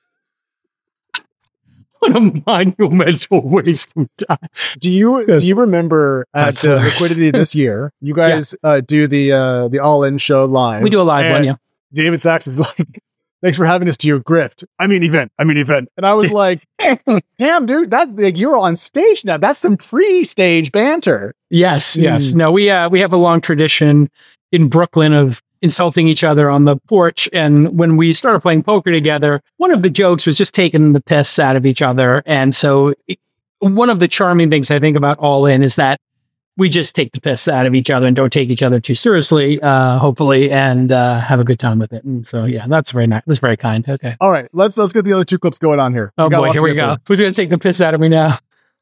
What a monumental waste of time. Do you remember at Liquidity this year, you guys do the All In show live? We do a live one, yeah. David Sachs is like, thanks for having us to your grift. I mean event. And I was like, damn, dude, that like, you're on stage now. That's some pre-stage banter. Yes. No, we have a long tradition in Brooklyn of insulting each other on the porch. And when we started playing poker together, one of the jokes was just taking the piss out of each other. And so one of the charming things I think about All In is that we just take the piss out of each other and don't take each other too seriously, hopefully, and have a good time with it. And so, yeah, that's very nice. That's very kind. Okay. All right. Let's get the other two clips going on here. Oh boy, here we go. Who's going to take the piss out of me now?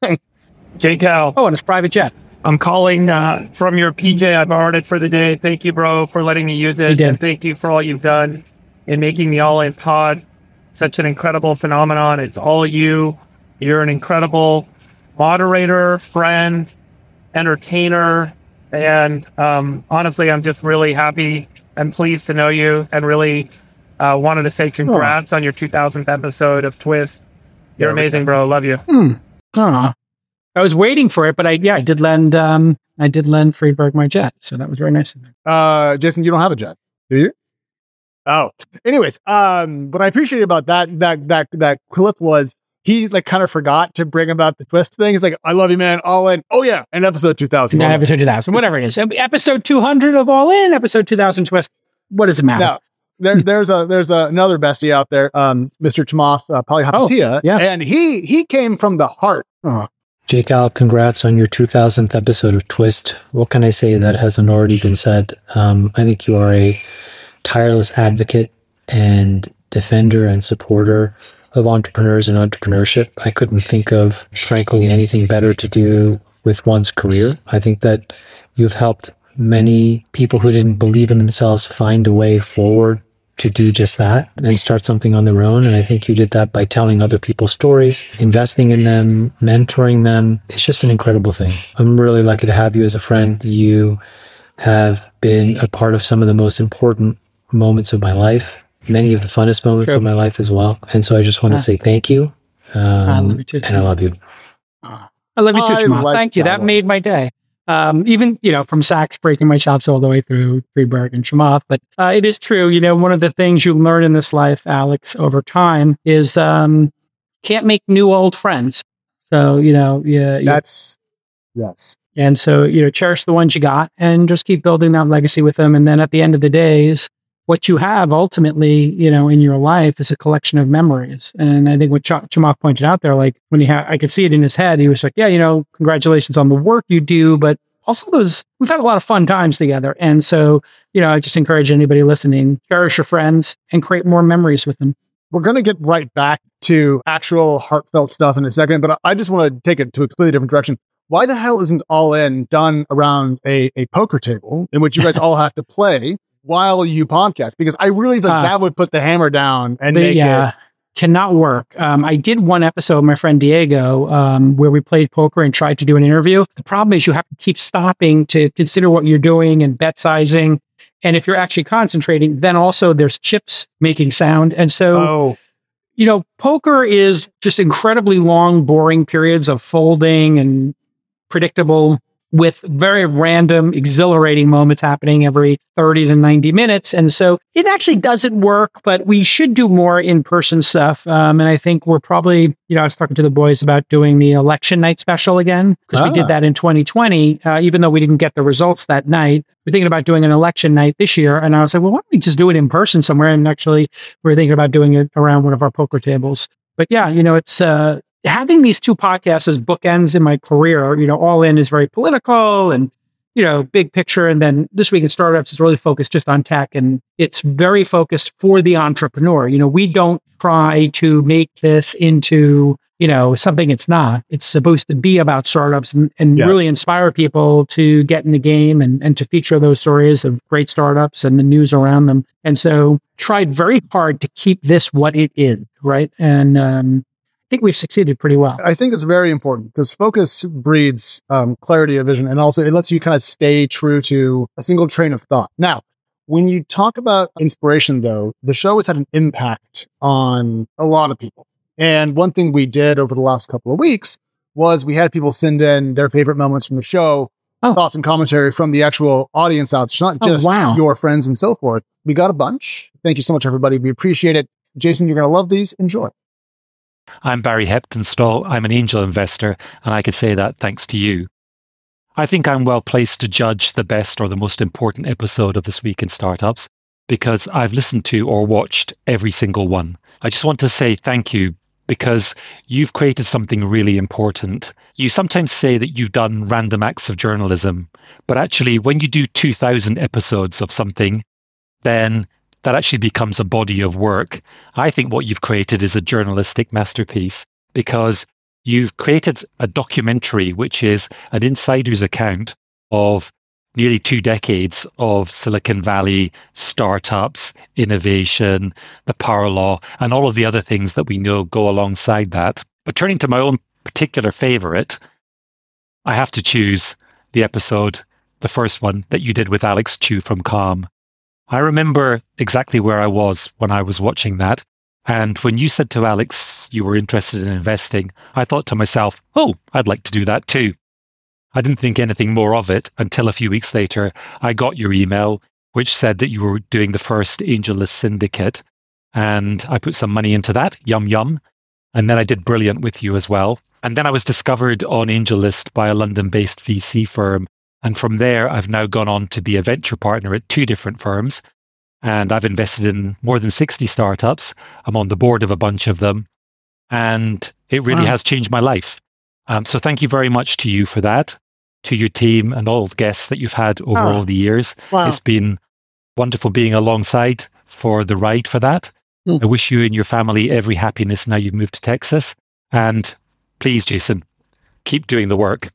JCal. Oh, and it's private jet. I'm calling from your PJ. I borrowed it for the day. Thank you, bro, for letting me use it. And thank you for all you've done in making the All In pod such an incredible phenomenon. It's all you. You're an incredible moderator, friend, entertainer. And honestly, I'm just really happy and pleased to know you and really wanted to say congrats on your 2000th episode of Twist. You're amazing, bro. Love you. I was waiting for it, but I did lend Friedberg my jet, so that was very nice of him. Jason, you don't have a jet, do you? Oh, anyways, what I appreciated about that clip was he like kind of forgot to bring about the Twist thing. He's like, "I love you, man. All In. Oh yeah, and episode 2000. Yeah, episode 2000, whatever it is. Episode 200 of All In, episode 2000 Twist. What does it matter? Now, there's another bestie out there, Mr. Chamath Palihapitiya, and he came from the heart. JCal, congrats on your 2000th episode of Twist. What can I say that hasn't already been said? I think you are a tireless advocate and defender and supporter of entrepreneurs and entrepreneurship. I couldn't think of, frankly, anything better to do with one's career. I think that you've helped many people who didn't believe in themselves find a way forward to do just that and start something on their own. And I think you did that by telling other people's stories, investing in them, mentoring them. It's just an incredible thing. I'm really lucky to have you as a friend. You have been a part of some of the most important moments of my life, many of the funnest moments of my life as well. And so I just want to say thank you. I love you too, and I love you. I love you too, Chamath. Thank you. That made my day. Even, from Sachs breaking my chops all the way through Friedberg and Chamath. But it is true, one of the things you learn in this life, Alex, over time is can't make new old friends. So, that's, yes. And so, cherish the ones you got and just keep building that legacy with them. And then at the end of the days, what you have ultimately, in your life is a collection of memories. And I think what Chamath pointed out there, like when I could see it in his head, he was like, yeah, congratulations on the work you do, but also we've had a lot of fun times together. And so, I just encourage anybody listening, cherish your friends and create more memories with them. We're going to get right back to actual heartfelt stuff in a second, but I just want to take it to a completely different direction. Why the hell isn't All In done around a poker table in which you guys all have to play while you podcast? Because I really think that would put the hammer down and make it... Cannot work. I did one episode with my friend Diego where we played poker and tried to do an interview. The problem is you have to keep stopping to consider what you're doing and bet sizing. And if you're actually concentrating, then also there's chips making sound. And so, poker is just incredibly long, boring periods of folding and predictable with very random, exhilarating moments happening every 30 to 90 minutes. And so it actually doesn't work, but we should do more in-person stuff. And I think we're probably, I was talking to the boys about doing the election night special again, because we did that in 2020, even though we didn't get the results that night. We're thinking about doing an election night this year. And I was like, well, why don't we just do it in person somewhere? And actually, we're thinking about doing it around one of our poker tables. But yeah, it's... having these two podcasts as bookends in my career, All In is very political and, big picture. And then This Week in Startups is really focused just on tech, and it's very focused for the entrepreneur. We don't try to make this into, something it's not. It's supposed to be about startups and really inspire people to get in the game and to feature those stories of great startups and the news around them. And so tried very hard to keep this what it is, right? And, I think we've succeeded pretty well. I think it's very important because focus breeds clarity of vision, and also it lets you kind of stay true to a single train of thought. Now, when you talk about inspiration, though, the show has had an impact on a lot of people. And one thing we did over the last couple of weeks was we had people send in their favorite moments from the show, thoughts and commentary from the actual audience out. It's not just your friends and so forth. We got a bunch. Thank you so much, everybody. We appreciate it. Jason, you're going to love these. Enjoy. I'm Barry Heptonstall. I'm an angel investor, and I could say that thanks to you. I think I'm well placed to judge the best or the most important episode of This Week in Startups because I've listened to or watched every single one. I just want to say thank you because you've created something really important. You sometimes say that you've done random acts of journalism, but actually when you do 2,000 episodes of something, then that actually becomes a body of work. I think what you've created is a journalistic masterpiece because you've created a documentary, which is an insider's account of nearly 2 decades of Silicon Valley startups, innovation, the power law, and all of the other things that we know go alongside that. But turning to my own particular favorite, I have to choose the episode, the first one that you did with Alex Chu from Calm. I remember exactly where I was when I was watching that. And when you said to Alex you were interested in investing, I thought to myself, oh, I'd like to do that too. I didn't think anything more of it until a few weeks later, I got your email, which said that you were doing the first AngelList Syndicate. And I put some money into that, yum, yum. And then I did brilliant with you as well. And then I was discovered on AngelList by a London-based VC firm. And from there, I've now gone on to be a venture partner at 2 different firms. And I've invested in more than 60 startups. I'm on the board of a bunch of them. And it really has changed my life. So thank you very much to you for that, to your team and all the guests that you've had over all the years. Wow. It's been wonderful being alongside for the ride for that. I wish you and your family every happiness now you've moved to Texas. And please, Jason, keep doing the work.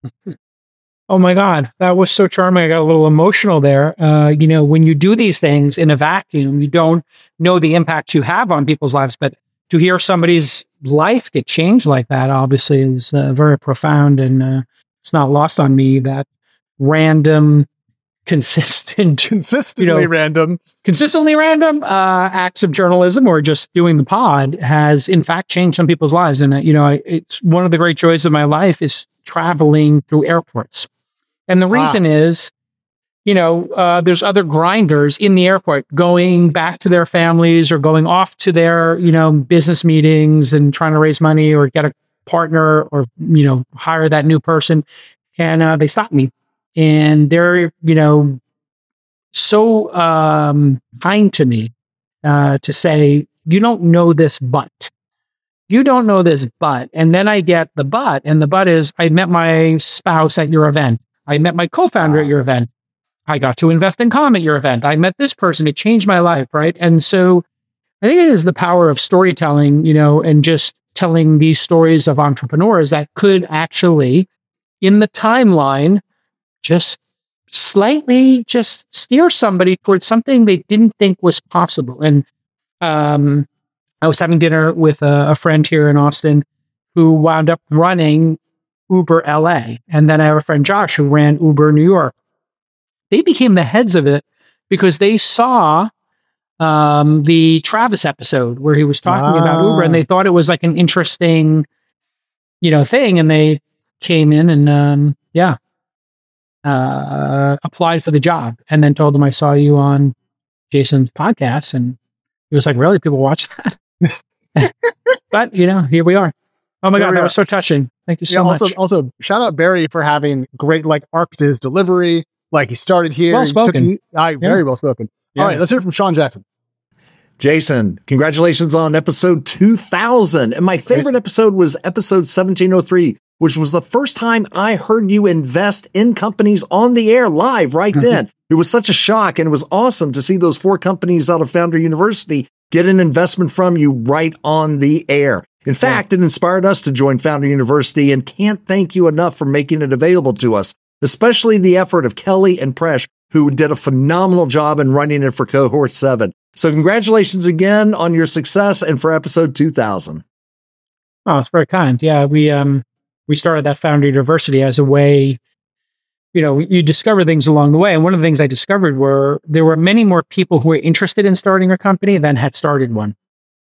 Oh my God, that was so charming. I got a little emotional there. When you do these things in a vacuum, you don't know the impact you have on people's lives, but to hear somebody's life get changed like that, obviously is very profound. And it's not lost on me that random, consistently random acts of journalism or just doing the pod has in fact changed some people's lives. And, it's one of the great joys of my life is traveling through airports. And the reason is, there's other grinders in the airport going back to their families or going off to their, business meetings and trying to raise money or get a partner or, hire that new person. And they stop me and they're, so kind to me to say, you don't know this, but. You don't know this, but. And then I get the but. And the but is, I met my spouse at your event. I met my co-founder at your event. I got to invest in Calm at your event. I met this person. It changed my life, right? And so I think it is the power of storytelling, and just telling these stories of entrepreneurs that could actually, in the timeline, just slightly just steer somebody towards something they didn't think was possible. And I was having dinner with a friend here in Austin who wound up running Uber LA. And then I have a friend, Josh, who ran Uber New York. They became the heads of it because they saw the Travis episode where he was talking about Uber, and they thought it was like an interesting, thing. And they came in and, applied for the job, and then told him, I saw you on Jason's podcast. And he was like, really? People watch that? But, here we are. Oh my God, that was so touching. Thank you so much. Also, shout out Barry for having great arc to his delivery. He started here. Well spoken. Very well spoken. Yeah. All right, let's hear from Sean Jackson. Jason, congratulations on episode 2000. And my favorite episode was episode 1703, which was the first time I heard you invest in companies on the air live right then. It was such a shock, and it was awesome to see those 4 companies out of Founder University get an investment from you right on the air. In fact, it inspired us to join Founder University, and can't thank you enough for making it available to us, especially the effort of Kelly and Presh, who did a phenomenal job in running it for Cohort 7. So congratulations again on your success and for episode 2000. Oh, it's very kind. Yeah, we started that Founder University as a way, you discover things along the way. And one of the things I discovered were there were many more people who were interested in starting a company than had started one.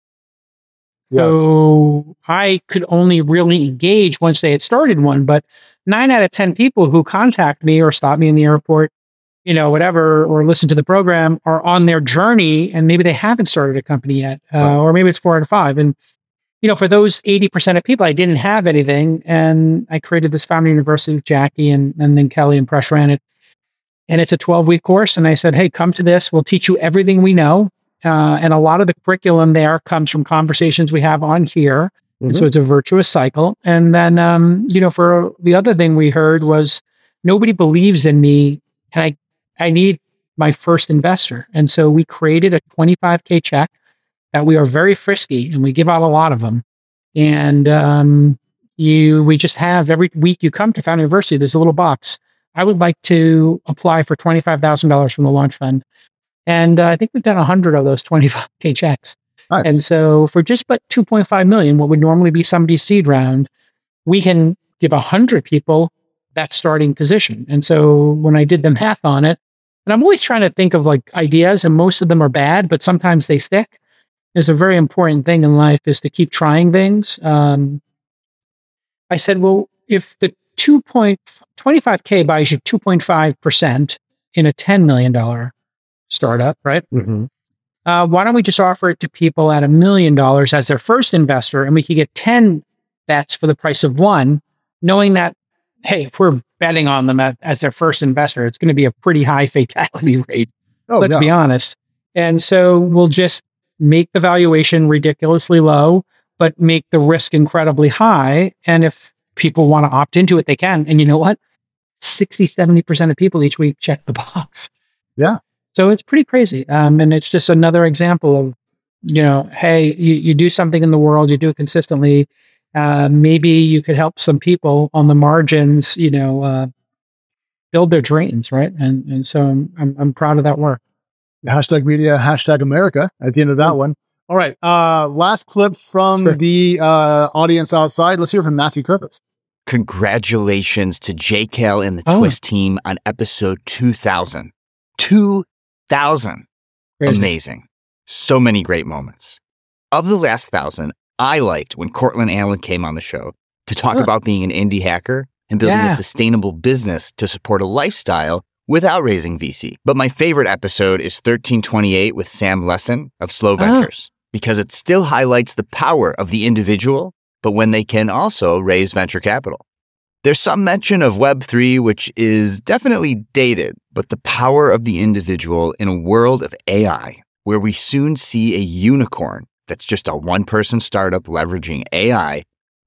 Yes. So I could only really engage once they had started one, but 9 out of 10 people who contact me or stop me in the airport, whatever, or listen to the program are on their journey, and maybe they haven't started a company yet, or maybe it's 4 out of 5. And, for those 80% of people, I didn't have anything. And I created this Founder University with Jackie, and then Kelly and Presh ran it. And it's a 12-week course. And I said, hey, come to this. We'll teach you everything we know. And a lot of the curriculum there comes from conversations we have on here. Mm-hmm. And so it's a virtuous cycle. And then, for the other thing we heard was nobody believes in me, and I need my first investor. And so we created a $25K check that we are very frisky, and we give out a lot of them. And we just have, every week you come to Founder University, there's a little box. I would like to apply for $25,000 from the launch fund. And I think we've done 100 of those 25K checks. Nice. And so for just about $2.5 million, what would normally be somebody's seed round, we can give 100 people that starting position. And so when I did the math on it, and I'm always trying to think of ideas, and most of them are bad, but sometimes they stick. It's a very important thing in life is to keep trying things. I said, well, if the 25K buys you 2.5% in a $10 million startup, right? Mm-hmm. Why don't we just offer it to people at $1 million as their first investor, and we could get 10 bets for the price of 1, knowing that, hey, if we're betting on them as their first investor, it's going to be a pretty high fatality rate. Let's be honest. And so we'll just make the valuation ridiculously low, but make the risk incredibly high. And if people want to opt into it, they can. And you know what? 60-70% of people each week check the box. Yeah. So it's pretty crazy. And it's just another example of, hey, you do something in the world, you do it consistently. Maybe you could help some people on the margins, build their dreams, right? And so I'm proud of that work. Hashtag media, hashtag America at the end of that one. All right. Last clip from the audience outside. Let's hear from Matthew Kerpitz. Congratulations to JCal and the Twist team on episode 2000. 2,000. Amazing. So many great moments. Of the last 1,000, I liked when Cortland Allen came on the show to talk about being an indie hacker and building a sustainable business to support a lifestyle without raising VC. But my favorite episode is 1328 with Sam Lessin of Slow Ventures, because it still highlights the power of the individual, but when they can also raise venture capital. There's some mention of Web3, which is definitely dated, but the power of the individual in a world of AI, where we soon see a unicorn that's just a one-person startup leveraging AI,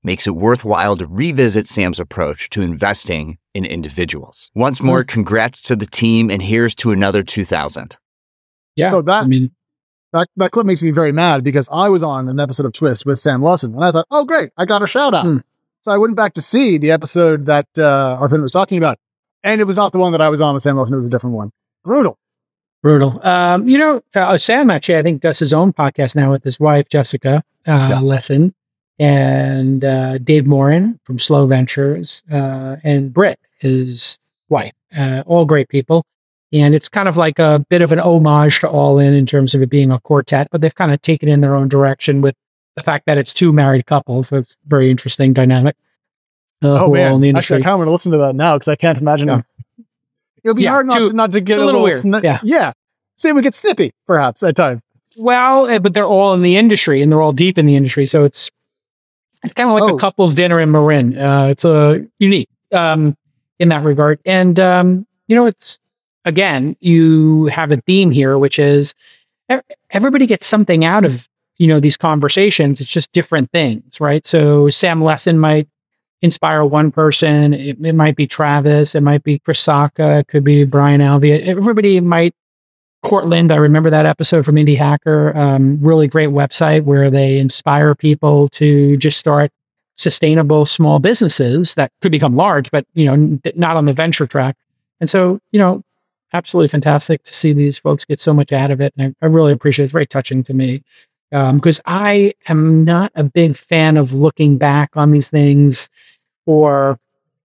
makes it worthwhile to revisit Sam's approach to investing in individuals. Once more, congrats to the team, and here's to another 2000. Yeah. So that clip makes me very mad because I was on an episode of Twist with Sam Lessin, and I thought, oh, great, I got a shout out. So I went back to see the episode that our friend was talking about, and it was not the one that I was on with Sam Lessin. It was a different one. Brutal. Sam actually, I think, does his own podcast now with his wife, Jessica Lessin, and Dave Morin from Slow Ventures, and Britt, his wife. All great people. And it's kind of like a bit of an homage to All In terms of it being a quartet, but they've kind of taken it in their own direction with the fact that it's two married couples. So it's a very interesting dynamic. Man. Actually, I kind of want to listen to that now because I can't imagine it. It'll be hard not to get a little weird. Say we get snippy, perhaps, at times. Well, but they're all in the industry, and they're all deep in the industry. So it's kind of like a couple's dinner in Marin. It's unique in that regard. And, it's, again, you have a theme here, which is everybody gets something out of, these conversations. It's just different things, right? So Sam Lessin might inspire one person. It might be Travis. It might be Chris Sacca. It could be Brian Alvey. Everybody might. Cortland, I remember that episode from Indie Hacker. Really great website where they inspire people to just start sustainable small businesses that could become large, but not on the venture track. And so, absolutely fantastic to see these folks get so much out of it. And I really appreciate it. It's very touching to me because I am not a big fan of looking back on these things or,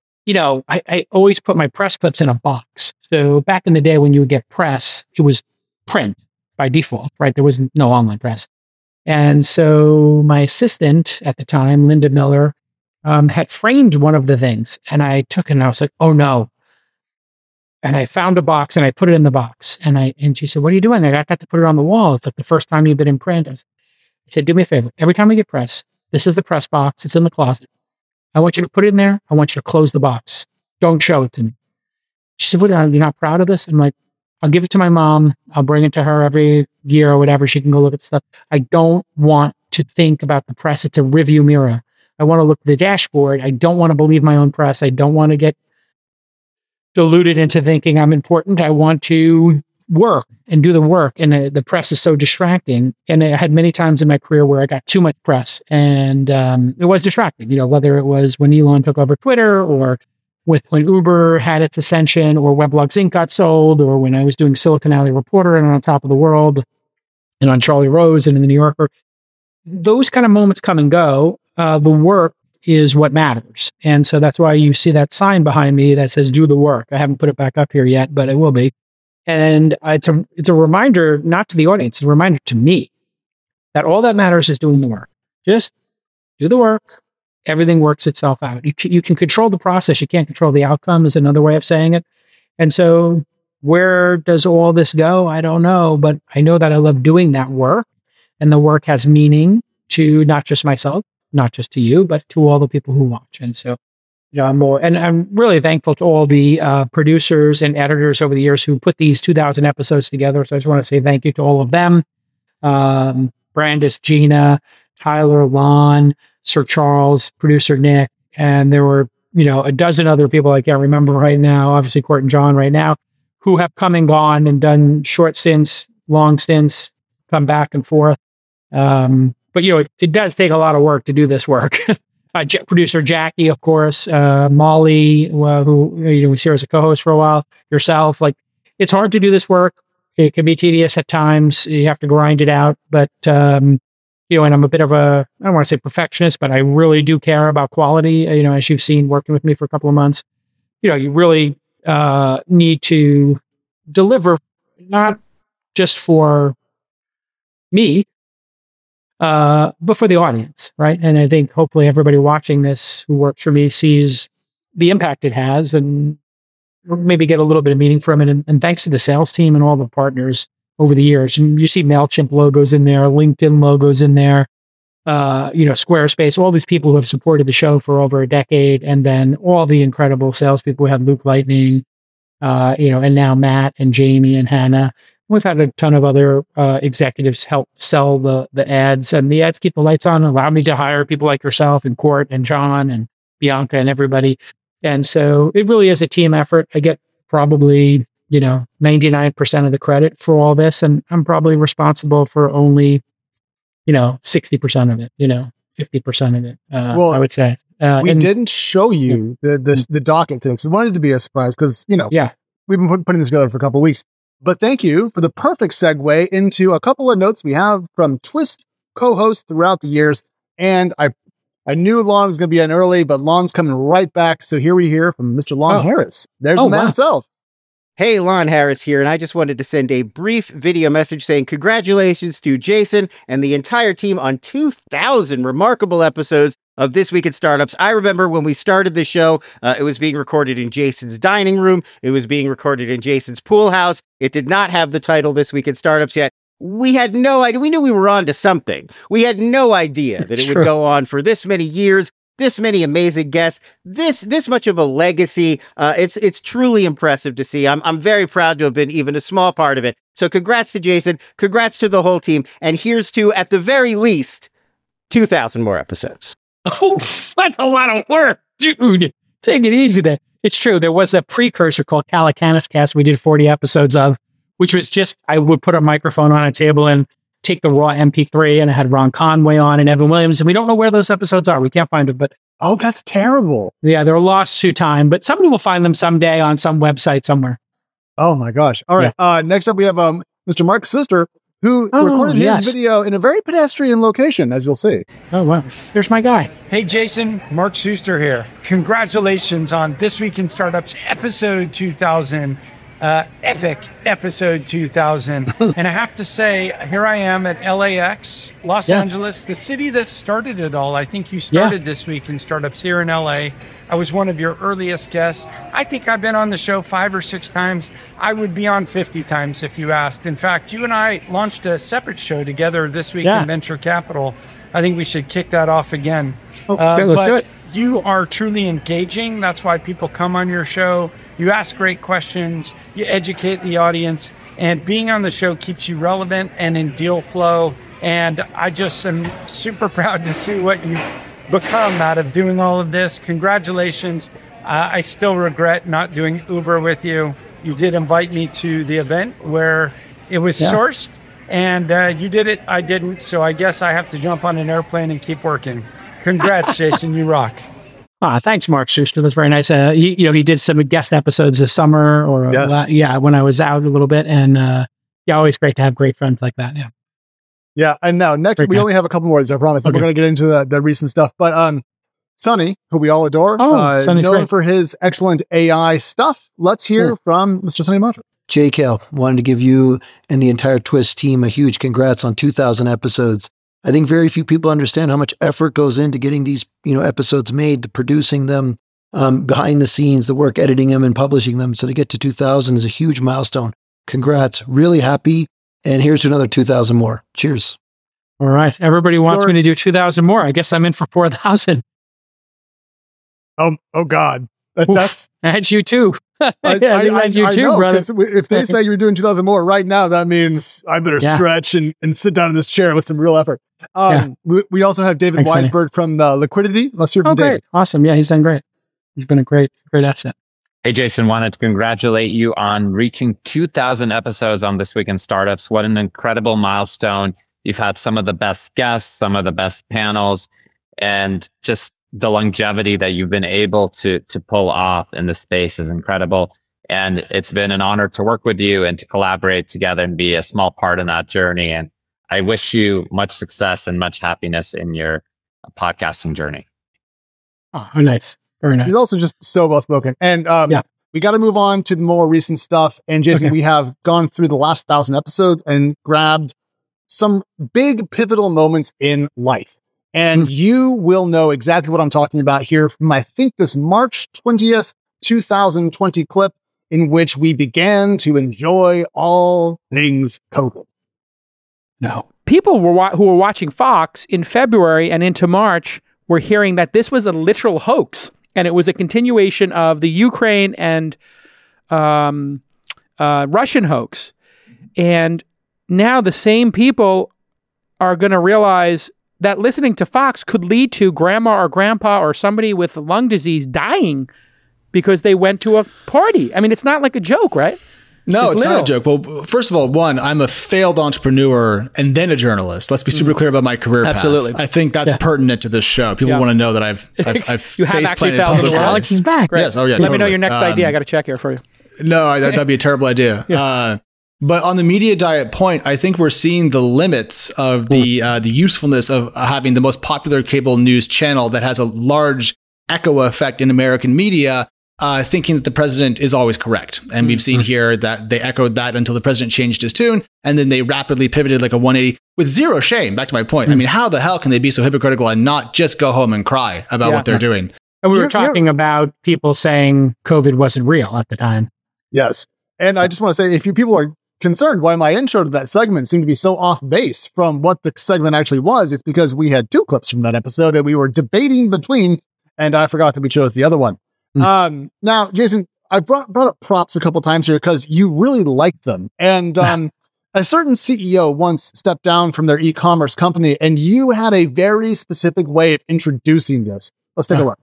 I always put my press clips in a box. So back in the day when you would get press, it was print by default, right? There was no online press. And so my assistant at the time, Linda Miller, had framed one of the things, and I took it and I was like, oh no. And I found a box and I put it in the box, and she said, what are you doing? I got to put it on the wall. It's like the first time you've been in print. I said, do me a favor. Every time we get press, this is the press box. It's in the closet. I want you to put it in there. I want you to close the box. Don't show it to me. She said, what, you're not proud of this? I'm like, I'll give it to my mom. I'll bring it to her every year or whatever. She can go look at the stuff. I don't want to think about the press. It's a review mirror. I want to look at the dashboard. I don't want to believe my own press. I don't want to get deluded into thinking I'm important. I want to work and do the work. And the press is so distracting. And I had many times in my career where I got too much press, and it was distracting, whether it was when Elon took over Twitter, or when Uber had its ascension, or Weblogs Inc. got sold, or when I was doing Silicon Alley Reporter and On Top of the World and on Charlie Rose and in the New Yorker. Those kind of moments come and go. The work is what matters. And so that's why you see that sign behind me that says, do the work. I haven't put it back up here yet, but it will be. And it's a reminder, not to the audience, it's a reminder to me that all that matters is doing the work. Just do the work. Everything works itself out. You can control the process. You can't control the outcome is another way of saying it. And so where does all this go? I don't know, but I know that I love doing that work, and the work has meaning to not just myself, not just to you, but to all the people who watch. And so, I'm really thankful to all the producers and editors over the years who put these 2,000 episodes together. So I just want to say thank you to all of them. Brandis, Gina, Tyler, Lon, Sir Charles, producer Nick, and there were, a dozen other people I can't remember right now, obviously Court and John right now, who have come and gone and done short stints, long stints, come back and forth. But, it does take a lot of work to do this work. Producer Jackie, of course, Molly, who was here as a co-host for a while, yourself. Like, it's hard to do this work. It can be tedious at times. You have to grind it out. But, and I'm a bit of I don't want to say perfectionist, but I really do care about quality. As you've seen working with me for a couple of months, you really need to deliver, not just for me, but for the audience, right? And I think hopefully everybody watching this who works for me sees the impact it has and maybe get a little bit of meaning from it. And thanks to the sales team and all the partners over the years. And you see MailChimp logos in there, LinkedIn logos in there, Squarespace, all these people who have supported the show for over a decade. And then all the incredible salespeople. We had Luke Lightning, and now Matt and Jamie and Hannah. we've had a ton of other executives help sell the ads, and the ads keep the lights on and allow me to hire people like yourself and Court and John and Bianca and everybody. And so it really is a team effort. I get probably, 99% of the credit for all this, and I'm probably responsible for only, 60% of it, 50% of it, I would say. We didn't show you the docket thing, so we wanted it to be a surprise because, we've been putting this together for a couple of weeks. But thank you for the perfect segue into a couple of notes we have from Twist co-hosts throughout the years. And I knew Lon was going to be in early, but Lon's coming right back. So here we hear from Mr. Lon Harris. There's the man himself. Hey, Lon Harris here, and I just wanted to send a brief video message saying congratulations to Jason and the entire team on 2,000 remarkable episodes of This Week in Startups. I remember when we started the show, it was being recorded in Jason's dining room. It was being recorded in Jason's pool house. It did not have the title This Week in Startups yet. We had no idea. We knew we were on to something. We had no idea that it would go on for this many years, this many amazing guests, this much of a legacy. It's truly impressive to see. I'm very proud to have been even a small part of it. So congrats to Jason. Congrats to the whole team. And here's to, at the very least, 2,000 more episodes. Oh, that's a lot of work, dude. Take it easy there. It's true. There was a precursor called Calacanis Cast we did 40 episodes of, which was just, I would put a microphone on a table and take the raw MP3, and it had Ron Conway on and Evan Williams, and we don't know where those episodes are. We can't find them, but... Oh, that's terrible. Yeah, they're lost to time, but somebody will find them someday on some website somewhere. Oh my gosh. All right. Yeah. Next up, we have Mr. Mark Sister, who recorded his video in a very pedestrian location, as you'll see. Oh, wow. There's my guy. Hey, Jason, Mark Schuster here. Congratulations on This Week in Startups, episode 2000. Epic episode 2000. And I have to say, here I am at LAX, Los Angeles, the city that started it all. I think you started This Week in Startups here in LA. I was one of your earliest guests. I think I've been on the show 5 or 6 times. I would be on 50 times if you asked. In fact, you and I launched a separate show together this week in Venture Capital. I think we should kick that off again. Okay, let's do it. You are truly engaging. That's why people come on your show. You ask great questions. You educate the audience. And being on the show keeps you relevant and in deal flow. And I just am super proud to see what you've become out of doing all of this. Congratulations. I still regret not doing Uber with you. You did invite me to the event where it was sourced. And you did it. I didn't. So I guess I have to jump on an airplane and keep working. Congrats, Jason. You rock. Thanks, Mark Schuster. That's very nice. He did some guest episodes this summer, or when I was out a little bit, and always great to have great friends like that. Yeah. And now next, we only have a couple more. I promise. Okay. We're going to get into the recent stuff, but Sonny, who we all adore, known for his excellent AI stuff. Let's hear from Mr. Sonny Matra. JCal, wanted to give you and the entire Twist team a huge congrats on 2,000 episodes. I think very few people understand how much effort goes into getting these, episodes made, to producing them, behind the scenes, the work editing them and publishing them. So to get to 2,000 is a huge milestone. Congrats. Really happy. And here's to another 2,000 more. Cheers. All right. Everybody wants me to do 2,000 more. I guess I'm in for 4,000. Oh God. That's you too. I you too, know, brother. If they say you're doing 2,000 more right now, that means I better stretch and sit down in this chair with some real effort. We also have David Weisberg from Liquidity. Let's hear from David. Great. Awesome. Yeah, he's done great. He's been a great asset. Hey, Jason, wanted to congratulate you on reaching 2,000 episodes on This Week in Startups. What an incredible milestone. You've had some of the best guests, some of the best panels, and just the longevity that you've been able to pull off in the space is incredible. And it's been an honor to work with you and to collaborate together and be a small part in that journey. And I wish you much success and much happiness in your podcasting journey. Oh, nice. Very nice. He's also just so well spoken. And we got to move on to the more recent stuff. And Jason, we have gone through the last 1,000 episodes and grabbed some big pivotal moments in life. And you will know exactly what I'm talking about here from, I think, this March 20th, 2020 clip in which we began to enjoy all things COVID. No. People who were watching Fox in February and into March were hearing that this was a literal hoax, and it was a continuation of the Ukraine and Russian hoax. And now the same people are going to realize that listening to Fox could lead to grandma or grandpa or somebody with lung disease dying because they went to a party. I mean, it's not like a joke, right? No, it's not a joke. Well, first of all, one, I'm a failed entrepreneur and then a journalist. Let's be super clear about my career path. Absolutely. I think that's pertinent to this show. People want to know that I've you have actually found it. Alex is back. Right? Yes. Oh, yeah. Let me know your next idea. I got a check here for you. No, that'd be a terrible idea. But on the media diet point, I think we're seeing the limits of the usefulness of having the most popular cable news channel that has a large echo effect in American media, thinking that the president is always correct. And we've seen here that they echoed that until the president changed his tune, and then they rapidly pivoted like a 180 with zero shame. Back to my point. I mean, how the hell can they be so hypocritical and not just go home and cry about what they're doing? And we were talking about people saying COVID wasn't real at the time. Yes. And I just want to say, if you people are concerned why my intro to that segment seemed to be so off base from what the segment actually was, it's because we had 2 clips from that episode that we were debating between, and I forgot that we chose the other one. Now, Jason, I brought up props a couple times here because you really like them. And a certain CEO once stepped down from their e-commerce company, and you had a very specific way of introducing this. Let's take a look.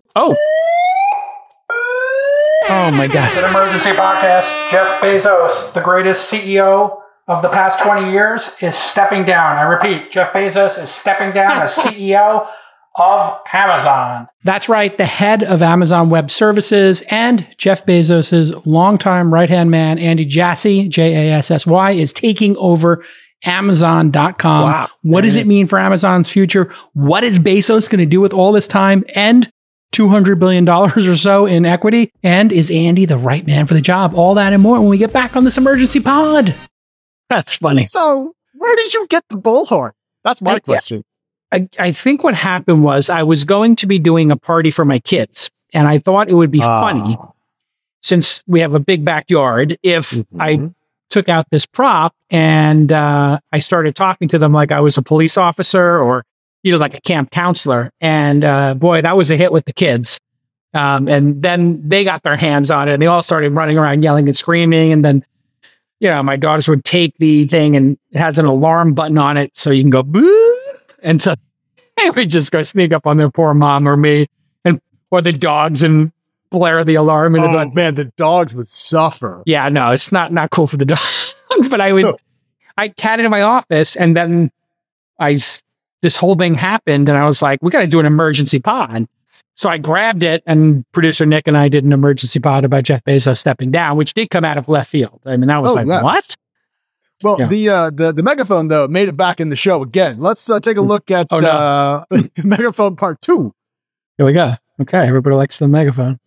Oh my God. It's an emergency podcast. Jeff Bezos, the greatest CEO of the past 20 years, is stepping down. I repeat, Jeff Bezos is stepping down as CEO of Amazon. That's right. The head of Amazon Web Services and Jeff Bezos' longtime right-hand man, Andy Jassy, Jassy, is taking over Amazon.com. Wow. What does it mean for Amazon's future? What is Bezos going to do with all this time and $200 billion or so in equity? And is Andy the right man for the job? All that and more when we get back on this emergency pod. That's funny. So, where did you get the bullhorn? That's my question. I think what happened was I was going to be doing a party for my kids, and I thought it would be funny, since we have a big backyard, if I took out this prop and I started talking to them like I was a police officer or, like a camp counselor. And boy, that was a hit with the kids. And then they got their hands on it, and they all started running around yelling and screaming. And then, my daughters would take the thing, and it has an alarm button on it, so you can go boo. And so they would just go sneak up on their poor mom or me, or the dogs, and blare the alarm. And man, the dogs would suffer. Yeah, no, it's not cool for the dogs. But I had it in my office, and then this whole thing happened, and I was like, we got to do an emergency pod. So I grabbed it, and producer Nick and I did an emergency pod about Jeff Bezos stepping down, which did come out of left field. I mean, that was what? Well, the megaphone, though, made it back in the show again. Let's take a look at Megaphone Part 2. Here we go. Okay, everybody likes the megaphone.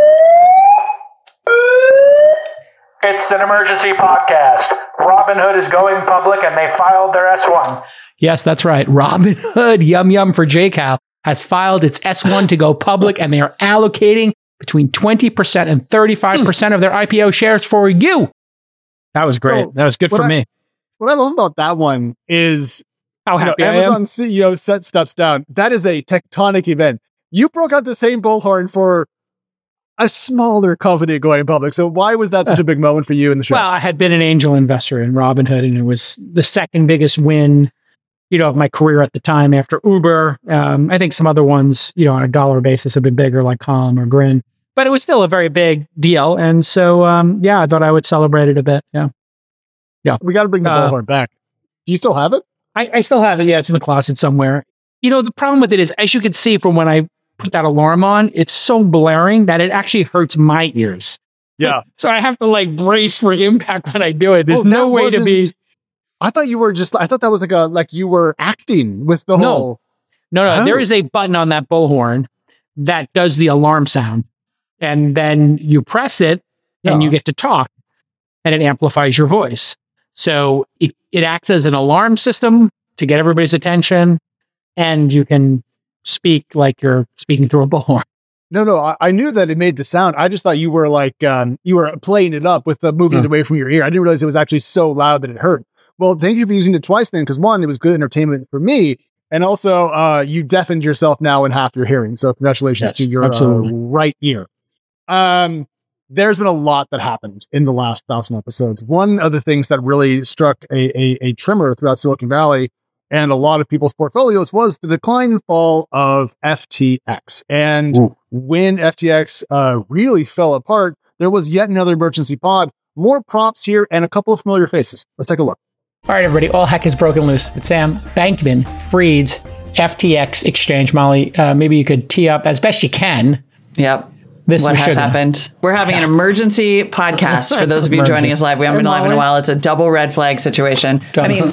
It's an emergency podcast. Robinhood is going public, and they filed their S1. Yes, that's right. Robinhood, yum for JCal, has filed its S1 to go public, and they are allocating between 20% and 35% of their IPO shares for you. That was great. So that was good for me. What I love about that one is how happy Amazon CEO steps down. That is a tectonic event. You broke out the same bullhorn for a smaller company going public. So why was that such a big moment for you in the show? Well, I had been an angel investor in Robinhood, and it was the second biggest win, of my career at the time after Uber. I think some other ones, on a dollar basis have been bigger, like Calm or Grin. But it was still a very big deal. And so, I thought I would celebrate it a bit. Yeah. We got to bring the bullhorn back. Do you still have it? I still have it. Yeah, it's in the closet somewhere. The problem with it is, as you can see from when I put that alarm on, it's so blaring that it actually hurts my ears. Yeah. So I have to brace for impact when I do it. There's no way to be. I thought you were I thought that was like you were acting with the whole. No. Oh. There is a button on that bullhorn that does the alarm sound. And then you press it and you get to talk, and it amplifies your voice. So it acts as an alarm system to get everybody's attention, and you can speak like you're speaking through a bullhorn. No, I knew that it made the sound. I just thought you were you were playing it up with the moving it away from your ear. I didn't realize it was actually so loud that it hurt. Well, thank you for using it twice then, because one, it was good entertainment for me, and also you deafened yourself now in half your hearing. So congratulations to your right ear. there's been a lot that happened in the last 1,000 episodes. One of the things that really struck a tremor throughout Silicon Valley and a lot of people's portfolios was the decline and fall of FTX. And when FTX really fell apart, there was yet another emergency pod. More props here and a couple of familiar faces. Let's take a look. All right, everybody, all heck is broken loose. With Sam Bankman-Fried's FTX exchange. Molly, maybe you could tee up as best you can. Yep. What has happened? We're having an emergency podcast for those of you joining us live. We haven't been live in a while. It's a double red flag situation. I mean,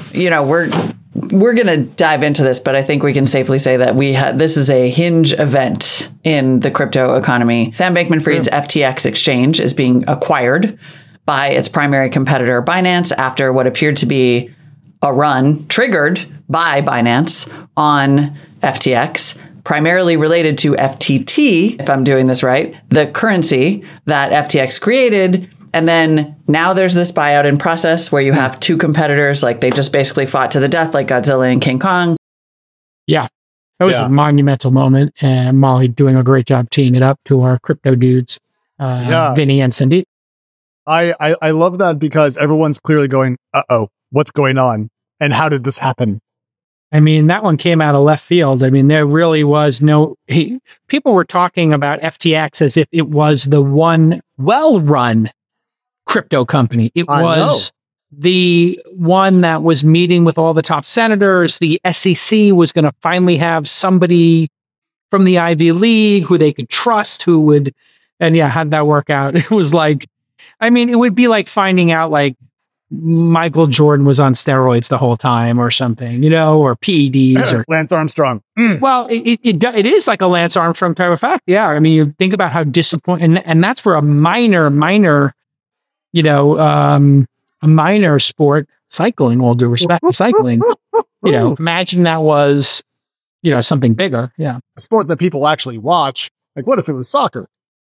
we're going to dive into this, but I think we can safely say that this is a hinge event in the crypto economy. Sam Bankman-Fried's FTX exchange is being acquired by its primary competitor, Binance, after what appeared to be a run triggered by Binance on FTX, primarily related to FTT, if I'm doing this right, the currency that FTX created. And then now there's this buyout in process where you have two competitors, like they just basically fought to the death, like Godzilla and King Kong. Yeah, that was a monumental moment. And Molly doing a great job teeing it up to our crypto dudes, Vinny and Cindy. I love that because everyone's clearly going, uh-oh, what's going on? And how did this happen? I mean, that one came out of left field. I mean, there really was people were talking about FTX as if it was the one well-run crypto company. It was the one that was meeting with all the top senators. The SEC was going to finally have somebody from the Ivy League who they could trust, how'd that work out? It was like, I mean, it would be like finding out like Michael Jordan was on steroids the whole time or something, or PEDs or Lance Armstrong. Well, it is like a Lance Armstrong type of fact. Yeah. I mean, you think about how disappointing, and that's for a minor, a minor sport, cycling, all due respect to cycling. Imagine that was, something bigger. Yeah. A sport that people actually watch. Like, what if it was soccer?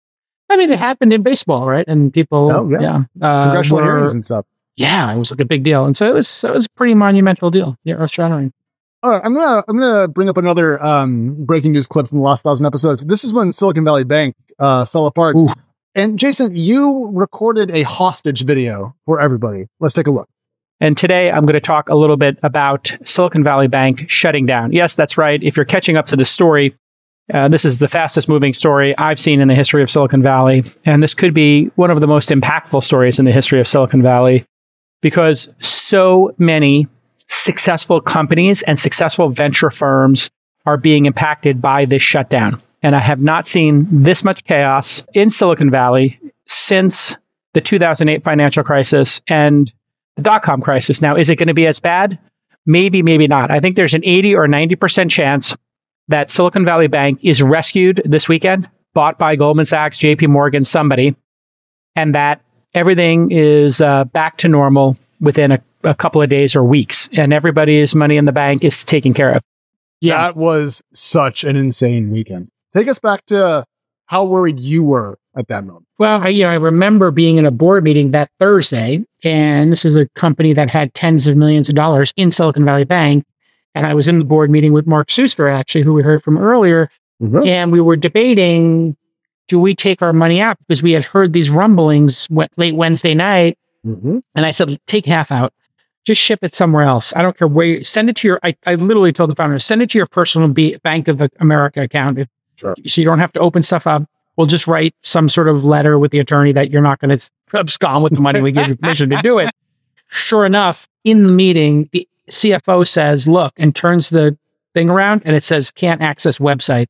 I mean, it happened in baseball, right? And people, congressional hearings and stuff. Yeah, it was like a big deal, and so it was a pretty monumental deal. Yeah, earth-shattering. All right, I'm gonna bring up another breaking news clip from the last 1,000 episodes. This is when Silicon Valley Bank fell apart. Ooh. And Jason, you recorded a hostage video for everybody. Let's take a look. And today I'm going to talk a little bit about Silicon Valley Bank shutting down. Yes, that's right. If you're catching up to the story, this is the fastest moving story I've seen in the history of Silicon Valley. And this could be one of the most impactful stories in the history of Silicon Valley because so many successful companies and successful venture firms are being impacted by this shutdown. And I have not seen this much chaos in Silicon Valley since the 2008 financial crisis and the dot-com crisis. Now, is it going to be as bad? Maybe, maybe not. I think there's an 80 or 90% chance that Silicon Valley Bank is rescued this weekend, bought by Goldman Sachs, JP Morgan, somebody, and that everything is back to normal within a couple of days or weeks, and everybody's money in the bank is taken care of. Yeah. That was such an insane weekend. Take us back to how worried you were at that moment. Well, I remember being in a board meeting that Thursday, and this is a company that had tens of millions of dollars in Silicon Valley Bank. And I was in the board meeting with Mark Suster, actually, who we heard from earlier. Mm-hmm. And we were debating, do we take our money out? Because we had heard these rumblings late Wednesday night. Mm-hmm. And I said, take half out. Just ship it somewhere else. I don't care where. Send it to your, I literally told the founder, send it to your personal Bank of America account. Sure. So you don't have to open stuff up. We'll just write some sort of letter with the attorney that you're not going to abscond with the money. We give you permission to do it. Sure enough, in the meeting, the CFO says, look, and turns the thing around and it says, can't access website.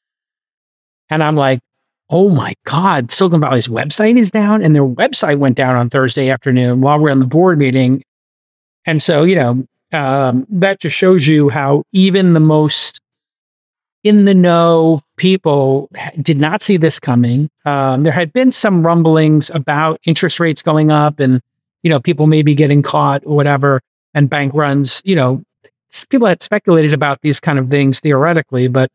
And I'm like, oh my God, Silicon Valley's website is down. And their website went down on Thursday afternoon while we're in the board meeting. And so, that just shows you how even the most in the know people did not see this coming. There had been some rumblings about interest rates going up and, people maybe getting caught or whatever, and bank runs, people had speculated about these kind of things theoretically, but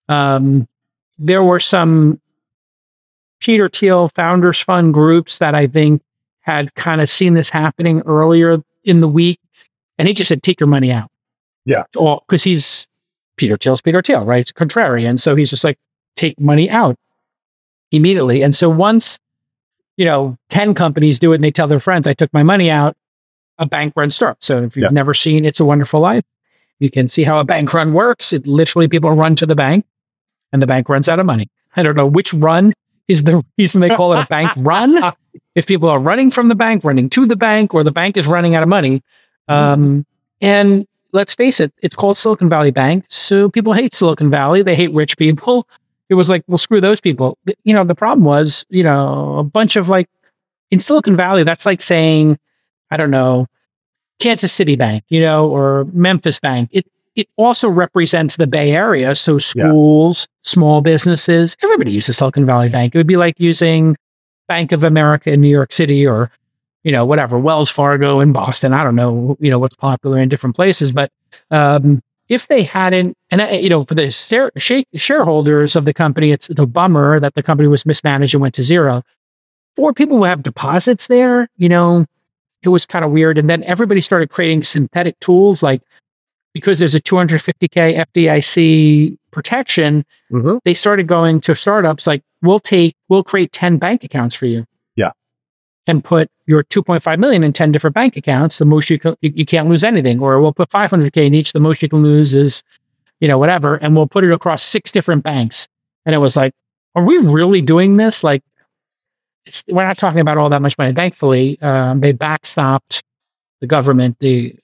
there were some Peter Thiel Founders Fund groups that I think had kind of seen this happening earlier in the week. And he just said, take your money out. Yeah. Because he's Peter Thiel, right? It's contrarian. So he's just like, take money out immediately. And so once 10 companies do it and they tell their friends, I took my money out, a bank run starts. So if you've never seen It's a Wonderful Life, you can see how a bank run works. It literally, people run to the bank and the bank runs out of money. I don't know which run is the reason they call it a bank run. If people are running from the bank, running to the bank, or the bank is running out of money. And let's face it, it's called Silicon Valley Bank. So people hate Silicon Valley. They hate rich people. It was like, well, screw those people. The problem was, a bunch of in Silicon Valley, that's like saying, I don't know, Kansas City Bank, or Memphis Bank. It also represents the Bay Area. So schools, small businesses, everybody uses Silicon Valley Bank. It would be like using Bank of America in New York City, or, whatever, Wells Fargo in Boston. I don't know, what's popular in different places. But if they hadn't, and, for the shareholders of the company, it's the bummer that the company was mismanaged and went to zero. For people who have deposits there, it was kind of weird. And then everybody started creating synthetic tools, because there's a $250K FDIC protection, they started going to startups like, we'll create 10 bank accounts for you. Yeah. And put your 2.5 million in 10 different bank accounts. The most you can't lose anything. Or we'll put 500K in each. The most you can lose is, whatever. And we'll put it across 6 different banks. And it was like, are we really doing this? We're not talking about all that much money. Thankfully, they backstopped the government, the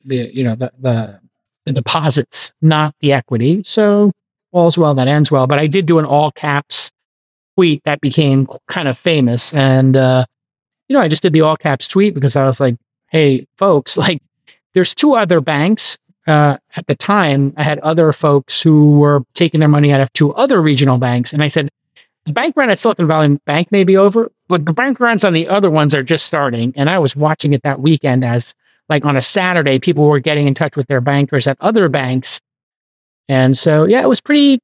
deposits, not the equity. So all's well that ends well. But I did do an all caps tweet that became kind of famous. And, I just did the all caps tweet because I was like, hey, folks, there's 2 other banks. At the time, I had other folks who were taking their money out of 2 other regional banks. And I said, the bank run at Silicon Valley Bank may be over, but the bank runs on the other ones are just starting. And I was watching it that weekend as, on a Saturday, people were getting in touch with their bankers at other banks. And so, it was pretty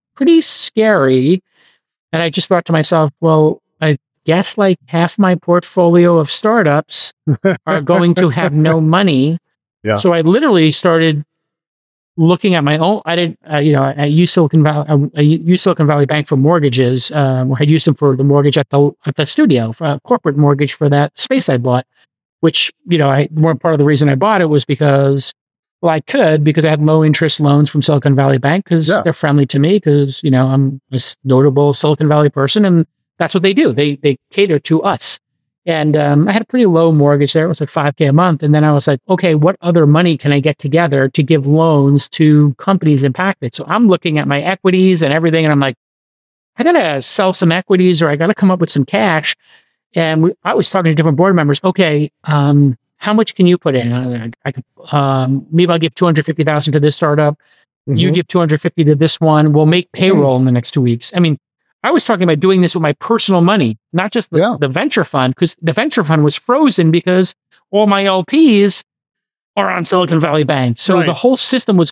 scary. And I just thought to myself, well, I guess half my portfolio of startups are going to have no money. Yeah. So I literally started looking at my own. I did, I used Silicon Valley Bank for mortgages. I used them for the mortgage at the studio, for a corporate mortgage for that space I bought. Which, more part of the reason I bought it was because, I could, because I had low interest loans from Silicon Valley Bank, because they're friendly to me, because, I'm a notable Silicon Valley person, and that's what they do. They cater to us. And I had a pretty low mortgage there. It was like $5K a month. And then I was like, okay, what other money can I get together to give loans to companies impacted? So I'm looking at my equities and everything, and I'm like, I got to sell some equities, or I got to come up with some cash. And I was talking to different board members. Okay, how much can you put in? I could, maybe I'll give $250,000 to this startup. You give $250 to this one. We'll make payroll in the next 2 weeks. I mean, I was talking about doing this with my personal money, not just the venture fund, because the venture fund was frozen because all my LPs are on Silicon Valley Bank. So the whole system was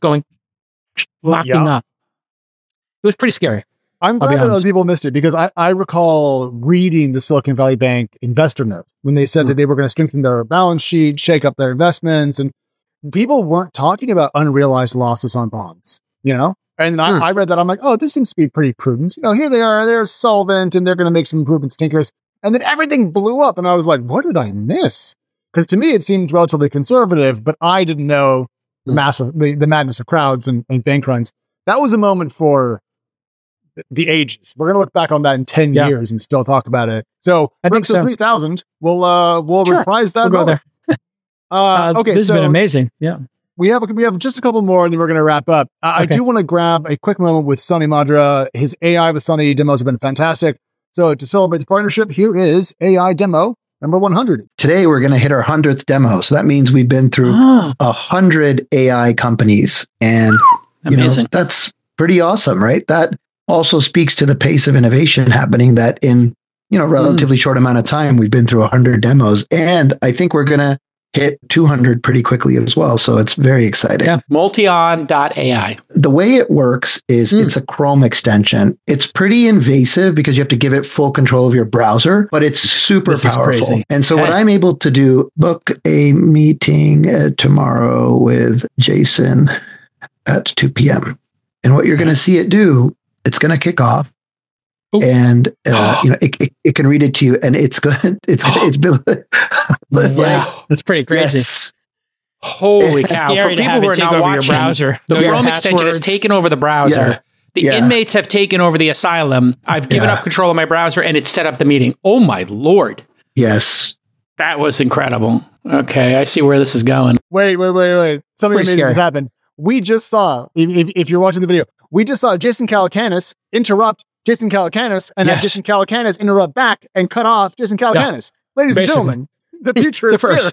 locking up. It was pretty scary. I'm glad that other people missed it, because I recall reading the Silicon Valley Bank investor note when they said that they were going to strengthen their balance sheet, shake up their investments, and people weren't talking about unrealized losses on bonds, And I read that. I'm like, oh, this seems to be pretty prudent. Here they are, they're solvent, and they're going to make some improvements, tinkers. And then everything blew up, and I was like, what did I miss? Because to me, it seemed relatively conservative, but I didn't know the madness of crowds and bank runs. That was a moment for the ages. We're going to look back on that in 10 years and still talk about it. So I think so. 3000, we'll reprise that. We'll go there. Okay. This has been amazing. Yeah. We have just a couple more, and then we're going to wrap up. I do want to grab a quick moment with Sonny Madra. His AI with Sonny demos have been fantastic. So to celebrate the partnership, here is AI demo number 100. Today, we're going to hit our 100th demo. So that means we've been through 100 AI companies. And amazing. That's pretty awesome, right? That also speaks to the pace of innovation happening, that in, relatively short amount of time, we've been through 100 demos. And I think we're going to hit 200 pretty quickly as well. So it's very exciting. Yeah. Multion.ai. The way it works is it's a Chrome extension. It's pretty invasive because you have to give it full control of your browser, but it's super powerful. And so what I'm able to do, book a meeting tomorrow with Jason at 2 p.m. And what you're going to see it do, it's going to kick off. and it can read it to you, and it's good. It's been it's pretty crazy. Holy cow! For people who are not watching, browser, the Chrome extension has taken over the browser. Yeah. The inmates have taken over the asylum. I've given up control of my browser, and it's set up the meeting. Oh my Lord! Yes, that was incredible. Okay, I see where this is going. Wait! Something amazing just happened. We just saw, if you're watching the video, we just saw Jason Calacanis interrupt Jason Calacanis and have Jason Calacanis interrupt back and cut off Jason Calacanis. Ladies and gentlemen, the future is here.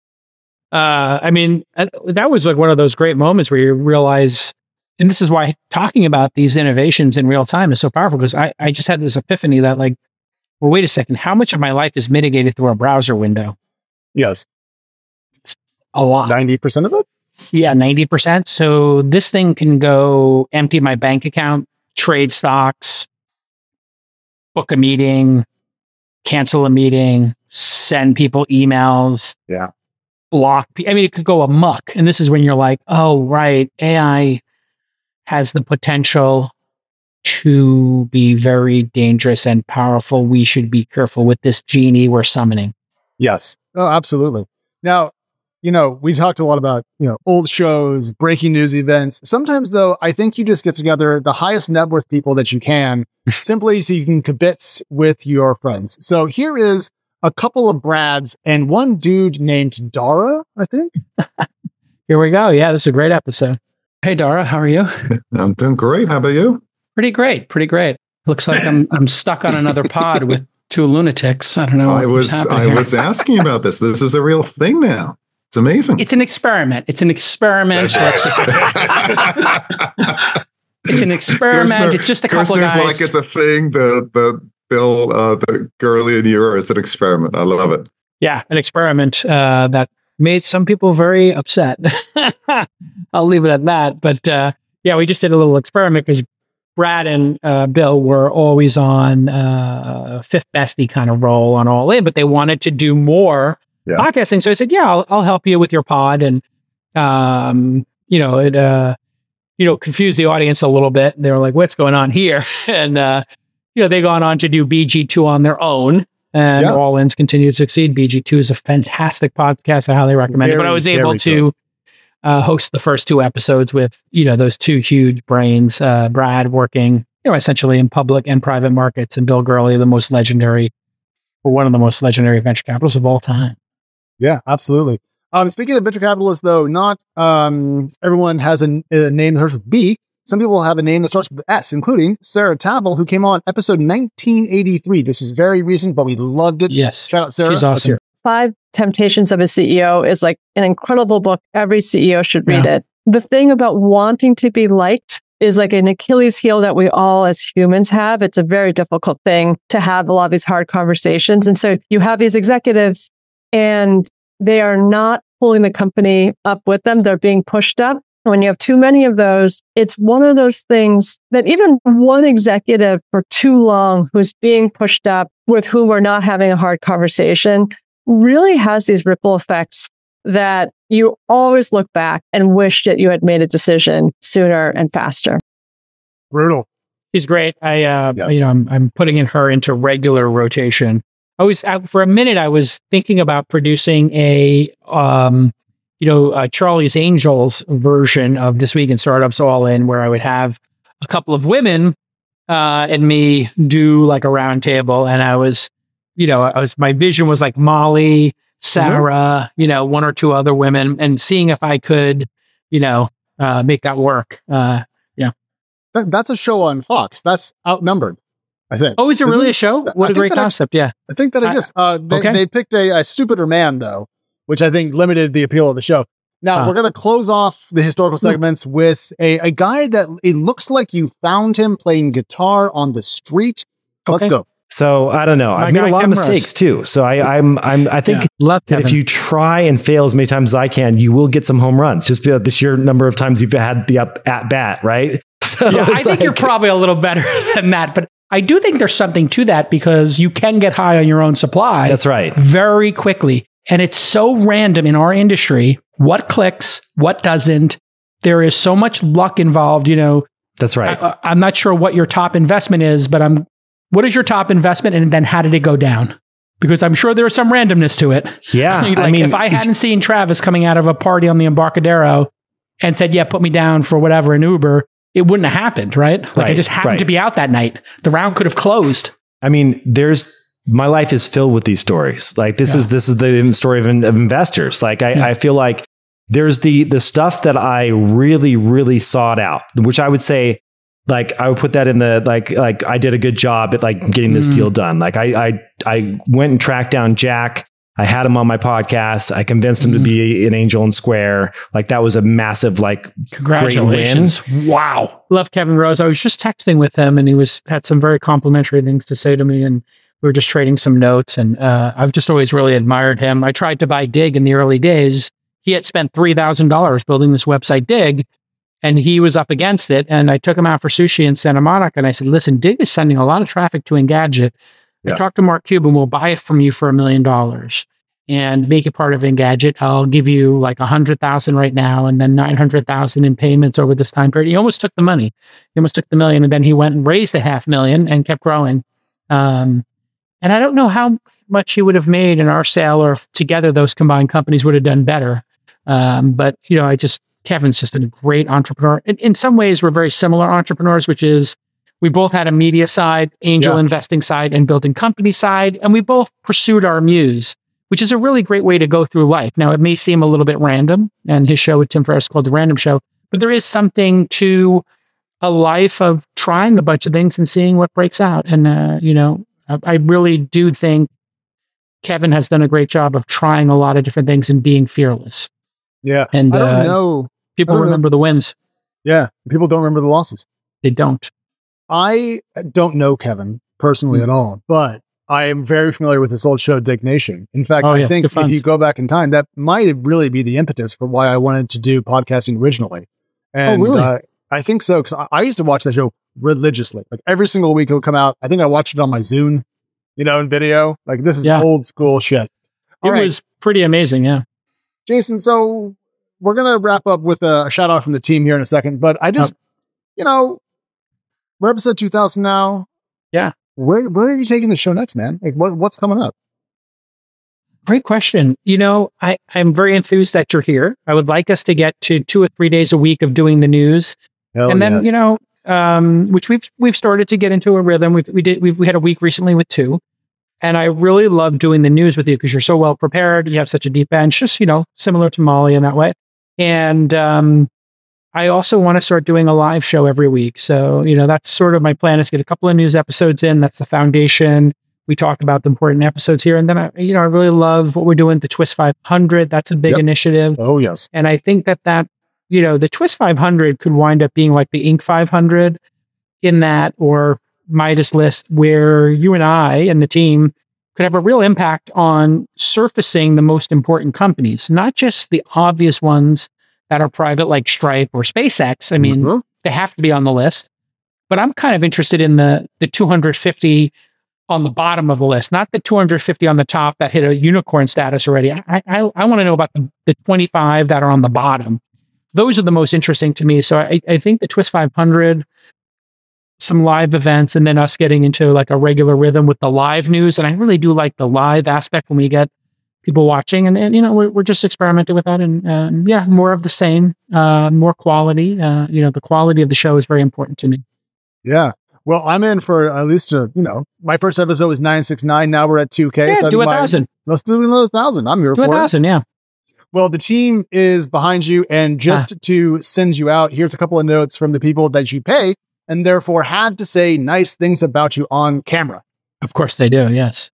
That was like one of those great moments where you realize, and this is why talking about these innovations in real time is so powerful, because I just had this epiphany that like, well, wait a second, how much of my life is mitigated through a browser window? Yes. A lot. 90% of it? Yeah, 90%. So this thing can go empty my bank account, trade stocks, book a meeting, cancel a meeting, send people emails. Yeah. Block. It could go amok. And this is when you're like, oh, right. AI has the potential to be very dangerous and powerful. We should be careful with this genie we're summoning. Yes. Oh, absolutely. Now, we talked a lot about, old shows, breaking news events. Sometimes, though, I think you just get together the highest net worth people that you can, simply so you can kibitz with your friends. So here is a couple of Brads and one dude named Dara, I think. Here we go. Yeah, this is a great episode. Hey, Dara, how are you? I'm doing great. How about you? Pretty great. Looks like I'm stuck on another pod with two lunatics. I don't know. I was asking about this. This is a real thing now. It's amazing. It's an experiment. It's an experiment. It's an experiment. It's just a couple of guys. Like it's a thing. The Bill, the girlie in you is an experiment. I love it. Yeah, an experiment that made some people very upset. I'll leave it at that. But we just did a little experiment because Brad and Bill were always on fifth bestie kind of role on All In, but they wanted to do more podcasting. So I said, I'll help you with your pod. And, it confused the audience a little bit. They were like, what's going on here? And, they gone on to do BG2 on their own. And All In's continue to succeed. BG2 is a fantastic podcast. I highly recommend it. But I was able to host the first two episodes with, those two huge brains, Brad working, essentially in public and private markets, and Bill Gurley, one of the most legendary venture capitalists of all time. Yeah, absolutely. Speaking of venture capitalists, though, not everyone has a name that starts with B. Some people have a name that starts with S, including Sarah Tavel, who came on episode 1983. This is very recent, but we loved it. Yes. Shout out Sarah. She's awesome. 5 Temptations of a CEO is like an incredible book. Every CEO should read it. The thing about wanting to be liked is like an Achilles heel that we all as humans have. It's a very difficult thing to have a lot of these hard conversations. And so you have these executives and they are not pulling the company up with them. They're being pushed up. When you have too many of those, it's one of those things that even one executive for too long who's being pushed up with whom we're not having a hard conversation really has these ripple effects that you always look back and wish that you had made a decision sooner and faster. Brutal. She's great. I'm putting her into regular rotation. For a minute, I was thinking about producing a Charlie's Angels version of This Week in Startups All In, where I would have a couple of women and me do like a round table. And my vision was like Molly, Sarah, one or two other women, and seeing if I could, make that work. That's a show on Fox. That's Outnumbered, I think. Oh, is it really a show? What a great concept. I think that it is. They picked a stupider man, though, which I think limited the appeal of the show. Now, we're going to close off the historical segments with a guy that it looks like you found him playing guitar on the street. Let's go. So I don't know. I've made a lot of mistakes too. So I think that if you try and fail as many times as I can, you will get some home runs. Just the sheer number of times you've had the up at bat, right? So I think you're probably a little better than that, but I do think there's something to that because you can get high on your own supply. That's right. Very quickly. And it's so random in our industry. What clicks, what doesn't. There is so much luck involved, That's right. I'm not sure what your top investment is, but I'm what is your top investment, and then how did it go down? Because I'm sure there's some randomness to it. Yeah. Like, I mean, if I hadn't seen Travis coming out of a party on the Embarcadero and said, yeah, put me down for whatever in Uber, it wouldn't have happened, right? Like I just happened to be out that night. The round could have closed. I mean, my life is filled with these stories. Like this is the story of investors. Like I feel like there's the stuff that I really, really sought out, which I would say, like, I would put that in the, like I did a good job at like getting this deal done. Like I went and tracked down Jack. I had him on my podcast. I convinced him to be an angel in Square. Like that was a massive, like, congratulations. Great win. Wow. Love Kevin Rose. I was just texting with him and he had some very complimentary things to say to me, and we were just trading some notes, and I've just always really admired him. I tried to buy Dig in the early days. He had spent $3,000 building this website, Dig, and he was up against it. And I took him out for sushi in Santa Monica, and I said, listen, Dig is sending a lot of traffic to Engadget. I talked to Mark Cuban. We'll buy it from you for $1 million and make it part of Engadget. I'll give you like 100,000 right now, and then 900,000 in payments over this time period. He almost took the money. He almost took the $1 million, and then he went and raised the $500,000 and kept growing. And I don't know how much he would have made in our sale, or if together those combined companies would have done better. But, you know, Kevin's just a great entrepreneur. In some ways, we're very similar entrepreneurs, which is we both had a media side, angel investing side, and building company side. And we both pursued our muse, which is a really great way to go through life. Now, it may seem a little bit random, and his show with Tim Ferriss called The Random Show, but there is something to a life of trying a bunch of things and seeing what breaks out. And, you know, I really do think Kevin has done a great job of trying a lot of different things and being fearless. Yeah. And I don't know. People remember the wins. Yeah. People don't remember the losses. They don't. I don't know Kevin personally at all, but I am very familiar with this old show, Dig Nation. In fact, I think if you go back in time, that might really be the impetus for why I wanted to do podcasting originally. And really? I think so, because I used to watch that show religiously. Like every single week it would come out. I think I watched it on my Zune, you know, in video. Like this is old school shit. It was pretty amazing, yeah. Jason, so we're going to wrap up with a shout out from the team here in a second, but I just, you know, we're episode 2000 now. Yeah. Where are you taking the show next, man? Like what's coming up? Great question. You know, I'm very enthused that you're here. I would like us to get to 2 or 3 days a week of doing the news. And then, you know, which we've started to get into a rhythm. We had a week recently with 2. And I really love doing the news with you because you're so well prepared. You have such a deep bench, just, you know, similar to Molly in that way. And I also want to start doing a live show every week. So, you know, that's sort of my plan, is get a couple of news episodes in. That's the foundation. We talk about the important episodes here. And then, I really love what we're doing, the Twist 500. That's a big initiative. Oh, yes. And I think that, you know, the Twist 500 could wind up being like the Inc. 500 in that, or Midas list, where you and I and the team could have a real impact on surfacing the most important companies, not just the obvious ones that are private like Stripe or SpaceX. I mean, they have to be on the list, but I'm kind of interested in the 250 on the bottom of the list, not the 250 on the top that hit a unicorn status already. I want to know about the 25 that are on the bottom. Those are the most interesting to me. So I think the Twist 500, some live events, and then us getting into like a regular rhythm with the live news. And I really do like the live aspect when we get people watching, and you know, we're just experimenting with that, and yeah, more of the same, more quality. You know, the quality of the show is very important to me. Yeah. Well, I'm in for at least my first episode was 969. Now we're at 2K. Yeah, so do 1,000. Let's do another 1,000. I'm here for 1,000. Yeah. Well, the team is behind you, and just to send you out, here's a couple of notes from the people that you pay, and therefore had to say nice things about you on camera. Of course they do. Yes.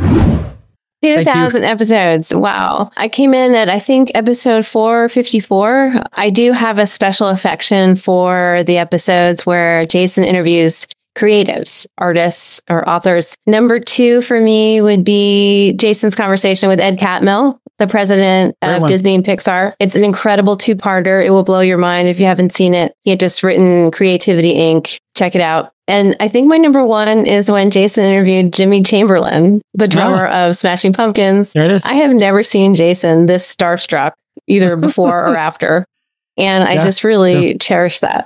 2,000 episodes. Wow. I came in at, I think, episode 454. I do have a special affection for the episodes where Jason interviews creatives, artists, or authors. Number 2 for me would be Jason's conversation with Ed Catmull, the president of Disney and Pixar. It's an incredible 2-parter. It will blow your mind if you haven't seen it. He had just written Creativity Inc. Check it out. And I think my number 1 is when Jason interviewed Jimmy Chamberlain, the drummer of Smashing Pumpkins. There it is. I have never seen Jason this starstruck, either before or after. And I just really cherish that.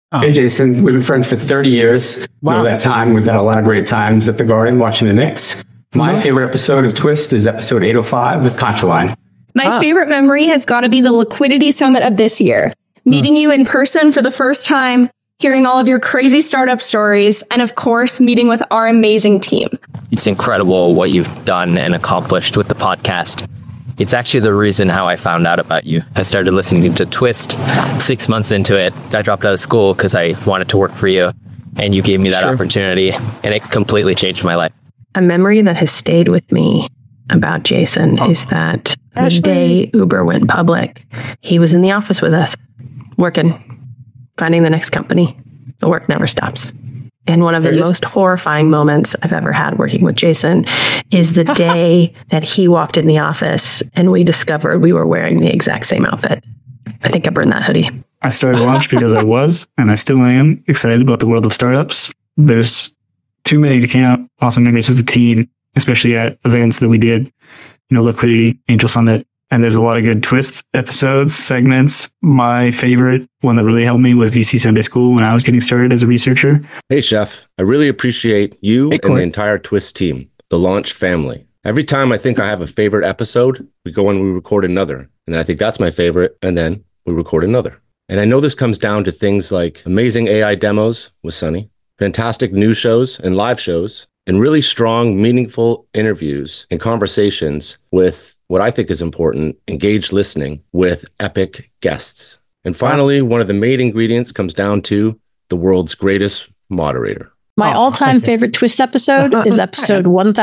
Hey, Jason. We've been friends for 30 years. Wow. Over that time, we've had a lot of great times at the Garden watching the Knicks. My favorite episode of Twist is episode 805 with Contraline. My favorite memory has got to be the Liquidity Summit of this year. Meeting you in person for the first time, hearing all of your crazy startup stories, and of course, meeting with our amazing team. It's incredible what you've done and accomplished with the podcast. It's actually the reason how I found out about you. I started listening to Twist 6 months into it. I dropped out of school because I wanted to work for you, and you gave me that opportunity, and it completely changed my life. A memory that has stayed with me about Jason is that the day Uber went public, he was in the office with us, working, finding the next company. The work never stops. And one of the most horrifying moments I've ever had working with Jason is the day that he walked in the office and we discovered we were wearing the exact same outfit. I think I burned that hoodie. I started Launch because I was, and I still am, excited about the world of startups. There's too many to count. Awesome memories with the team, especially at events that we did, Liquidity, Angel Summit. And there's a lot of good Twist episodes, segments. My favorite one that really helped me was VC Sunday School when I was getting started as a researcher. Hey, Chef. I really appreciate you and the entire Twist team, the Launch family. Every time I think I have a favorite episode, we go and we record another. And then I think that's my favorite, and then we record another. And I know this comes down to things like amazing AI demos with Sunny, fantastic news shows and live shows, and really strong, meaningful interviews and conversations with what I think is important, engaged listening with epic guests. And finally, one of the main ingredients comes down to the world's greatest moderator. My all-time favorite Twist episode is episode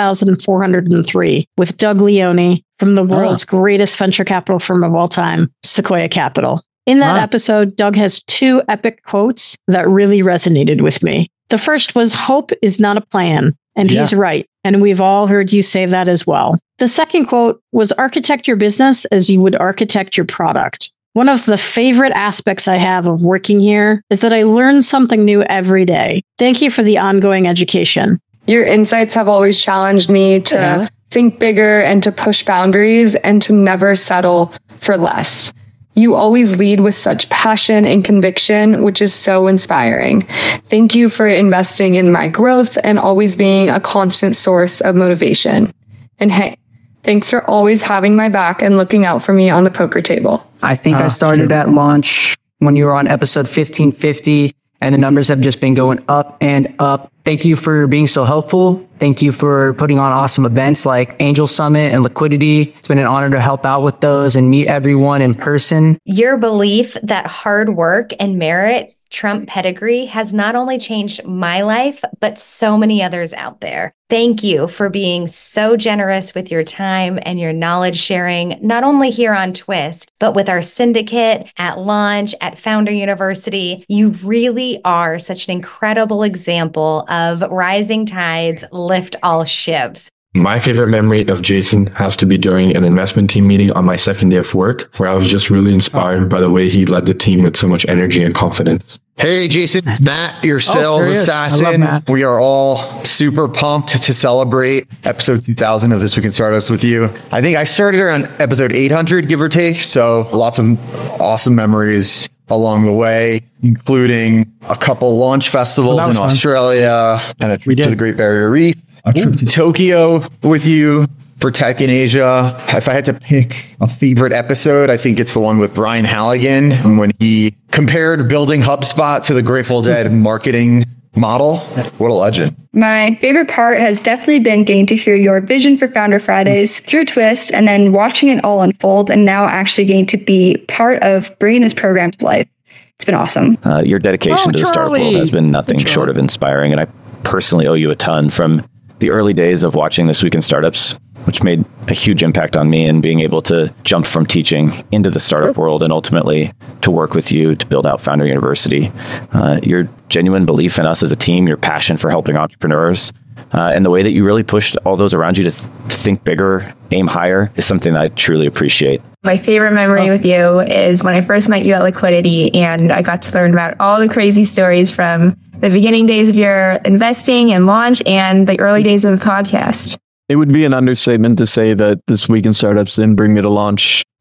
1403 with Doug Leone from the world's greatest venture capital firm of all time, Sequoia Capital. In that episode, Doug has two epic quotes that really resonated with me. The first was, "Hope is not a plan." And he's right. And we've all heard you say that as well. The second quote was, "Architect your business as you would architect your product." One of the favorite aspects I have of working here is that I learn something new every day. Thank you for the ongoing education. Your insights have always challenged me to think bigger and to push boundaries and to never settle for less. You always lead with such passion and conviction, which is so inspiring. Thank you for investing in my growth and always being a constant source of motivation. And hey, thanks for always having my back and looking out for me on the poker table. I think I started at Launch when you were on episode 1550, and the numbers have just been going up and up. Thank you for being so helpful. Thank you for putting on awesome events like Angel Summit and Liquidity. It's been an honor to help out with those and meet everyone in person. Your belief that hard work and merit trump pedigree has not only changed my life, but so many others out there. Thank you for being so generous with your time and your knowledge sharing, not only here on Twist, but with our syndicate, at Launch, at Founder University. You really are such an incredible example of rising tides lift all ships. My favorite memory of Jason has to be during an investment team meeting on my second day of work, where I was just really inspired by the way he led the team with so much energy and confidence. Hey, Jason, it's Matt, your sales assassin. We are all super pumped to celebrate episode 2000 of This Week in Startups with you. I think I started around episode 800, give or take. So lots of awesome memories along the way, including a couple launch festivals in Australia and a trip to the Great Barrier Reef. A trip to Tokyo with you for Tech in Asia. If I had to pick a favorite episode, I think it's the one with Brian Halligan when he compared building HubSpot to the Grateful Dead marketing model. What a legend. My favorite part has definitely been getting to hear your vision for Founder Fridays through Twist and then watching it all unfold and now actually getting to be part of bringing this program to life. It's been awesome. Your dedication to the startup world has been nothing short of inspiring, and I personally owe you a ton from the early days of watching This Week in Startups, which made a huge impact on me, and being able to jump from teaching into the startup world and ultimately to work with you to build out Founder University. Your genuine belief in us as a team, your passion for helping entrepreneurs, and the way that you really pushed all those around you to think bigger, aim higher, is something that I truly appreciate. My favorite memory with you is when I first met you at Liquidity, and I got to learn about all the crazy stories from the beginning days of your investing and launch and the early days of the podcast. It would be an understatement to say that This Week in Startups didn't bring me to Launch.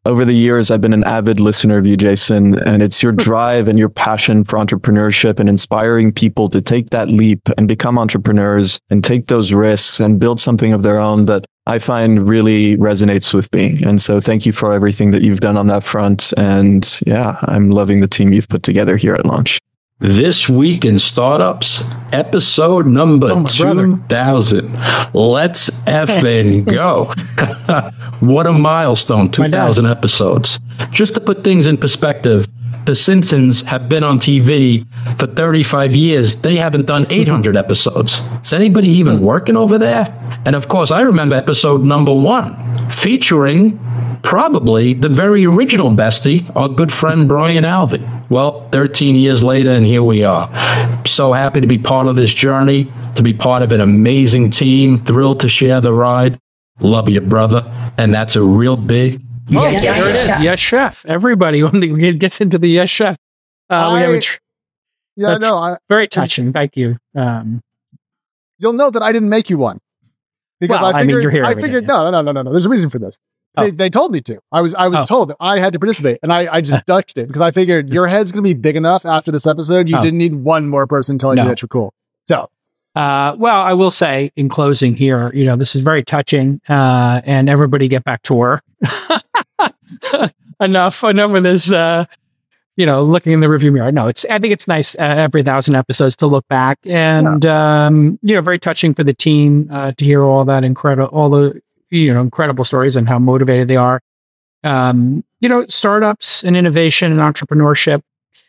Over the years, I've been an avid listener of you, Jason, and it's your drive and your passion for entrepreneurship and inspiring people to take that leap and become entrepreneurs and take those risks and build something of their own that I find really resonates with me. And so thank you for everything that you've done on that front. And yeah, I'm loving the team you've put together here at Launch. This Week in Startups, episode number 2000. Let's effing go. What a milestone, 2000 episodes. Just to put things in perspective, The Simpsons have been on TV for 35 years. They haven't done 800 episodes. Is anybody even working over there? And of course, I remember episode number 1, featuring probably the very original bestie, our good friend Brian Alvey. Well, 13 years later, and here we are. So happy to be part of this journey, to be part of an amazing team, thrilled to share the ride. Love you, brother. And that's a real big yes, there it is. Yes, chef. Everybody gets into the yes, chef. Very touching. Thank you. You'll note that I didn't make you one because I figured no. There's a reason for this. They told me to. I was told that I had to participate, and I just ducked it because I figured your head's going to be big enough after this episode. You didn't need one more person telling you that you're cool. So, well, I will say in closing here, this is very touching, and everybody get back to work. enough of this. Looking in the review mirror. No, I think it's nice every 1,000 episodes to look back, and very touching for the team to hear all that incredible stories and how motivated they are. Startups and innovation and entrepreneurship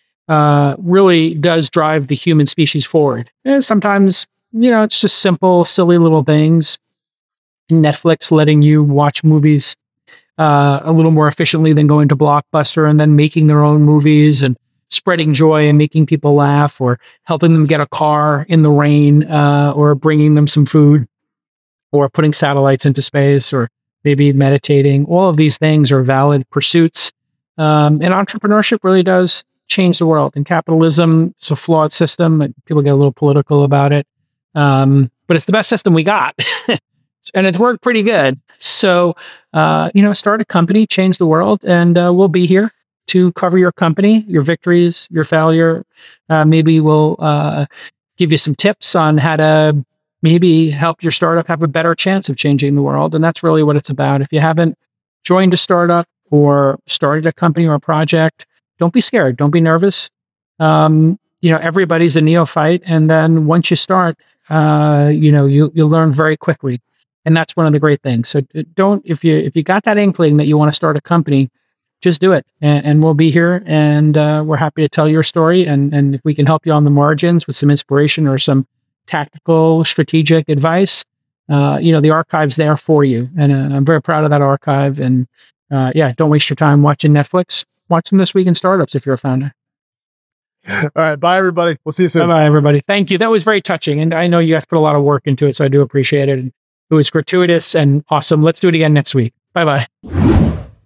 really does drive the human species forward. And sometimes, it's just simple, silly little things. Netflix letting you watch movies a little more efficiently than going to Blockbuster and then making their own movies and spreading joy and making people laugh, or helping them get a car in the rain, or bringing them some food, or putting satellites into space, or maybe meditating. All of these things are valid pursuits. And entrepreneurship really does change the world. And capitalism, it's a flawed system. People get a little political about it. But it's the best system we got. And it's worked pretty good. So, start a company, change the world, and we'll be here to cover your company, your victories, your failure. Maybe we'll give you some tips on how to maybe help your startup have a better chance of changing the world. And that's really what it's about. If you haven't joined a startup or started a company or a project, don't be scared. Don't be nervous. Everybody's a neophyte. And then once you start, you'll learn very quickly. And that's one of the great things. So if you got that inkling that you want to start a company, just do it. And we'll be here, and we're happy to tell your story. And if we can help you on the margins with some inspiration or some tactical, strategic advice, the archive's there for you. And I'm very proud of that archive. And don't waste your time watching Netflix. Watch them This Week in Startups if you're a founder. All right. Bye, everybody. We'll see you soon. Bye, everybody. Thank you. That was very touching. And I know you guys put a lot of work into it, so I do appreciate it. And it was gratuitous and awesome. Let's do it again next week. Bye-bye.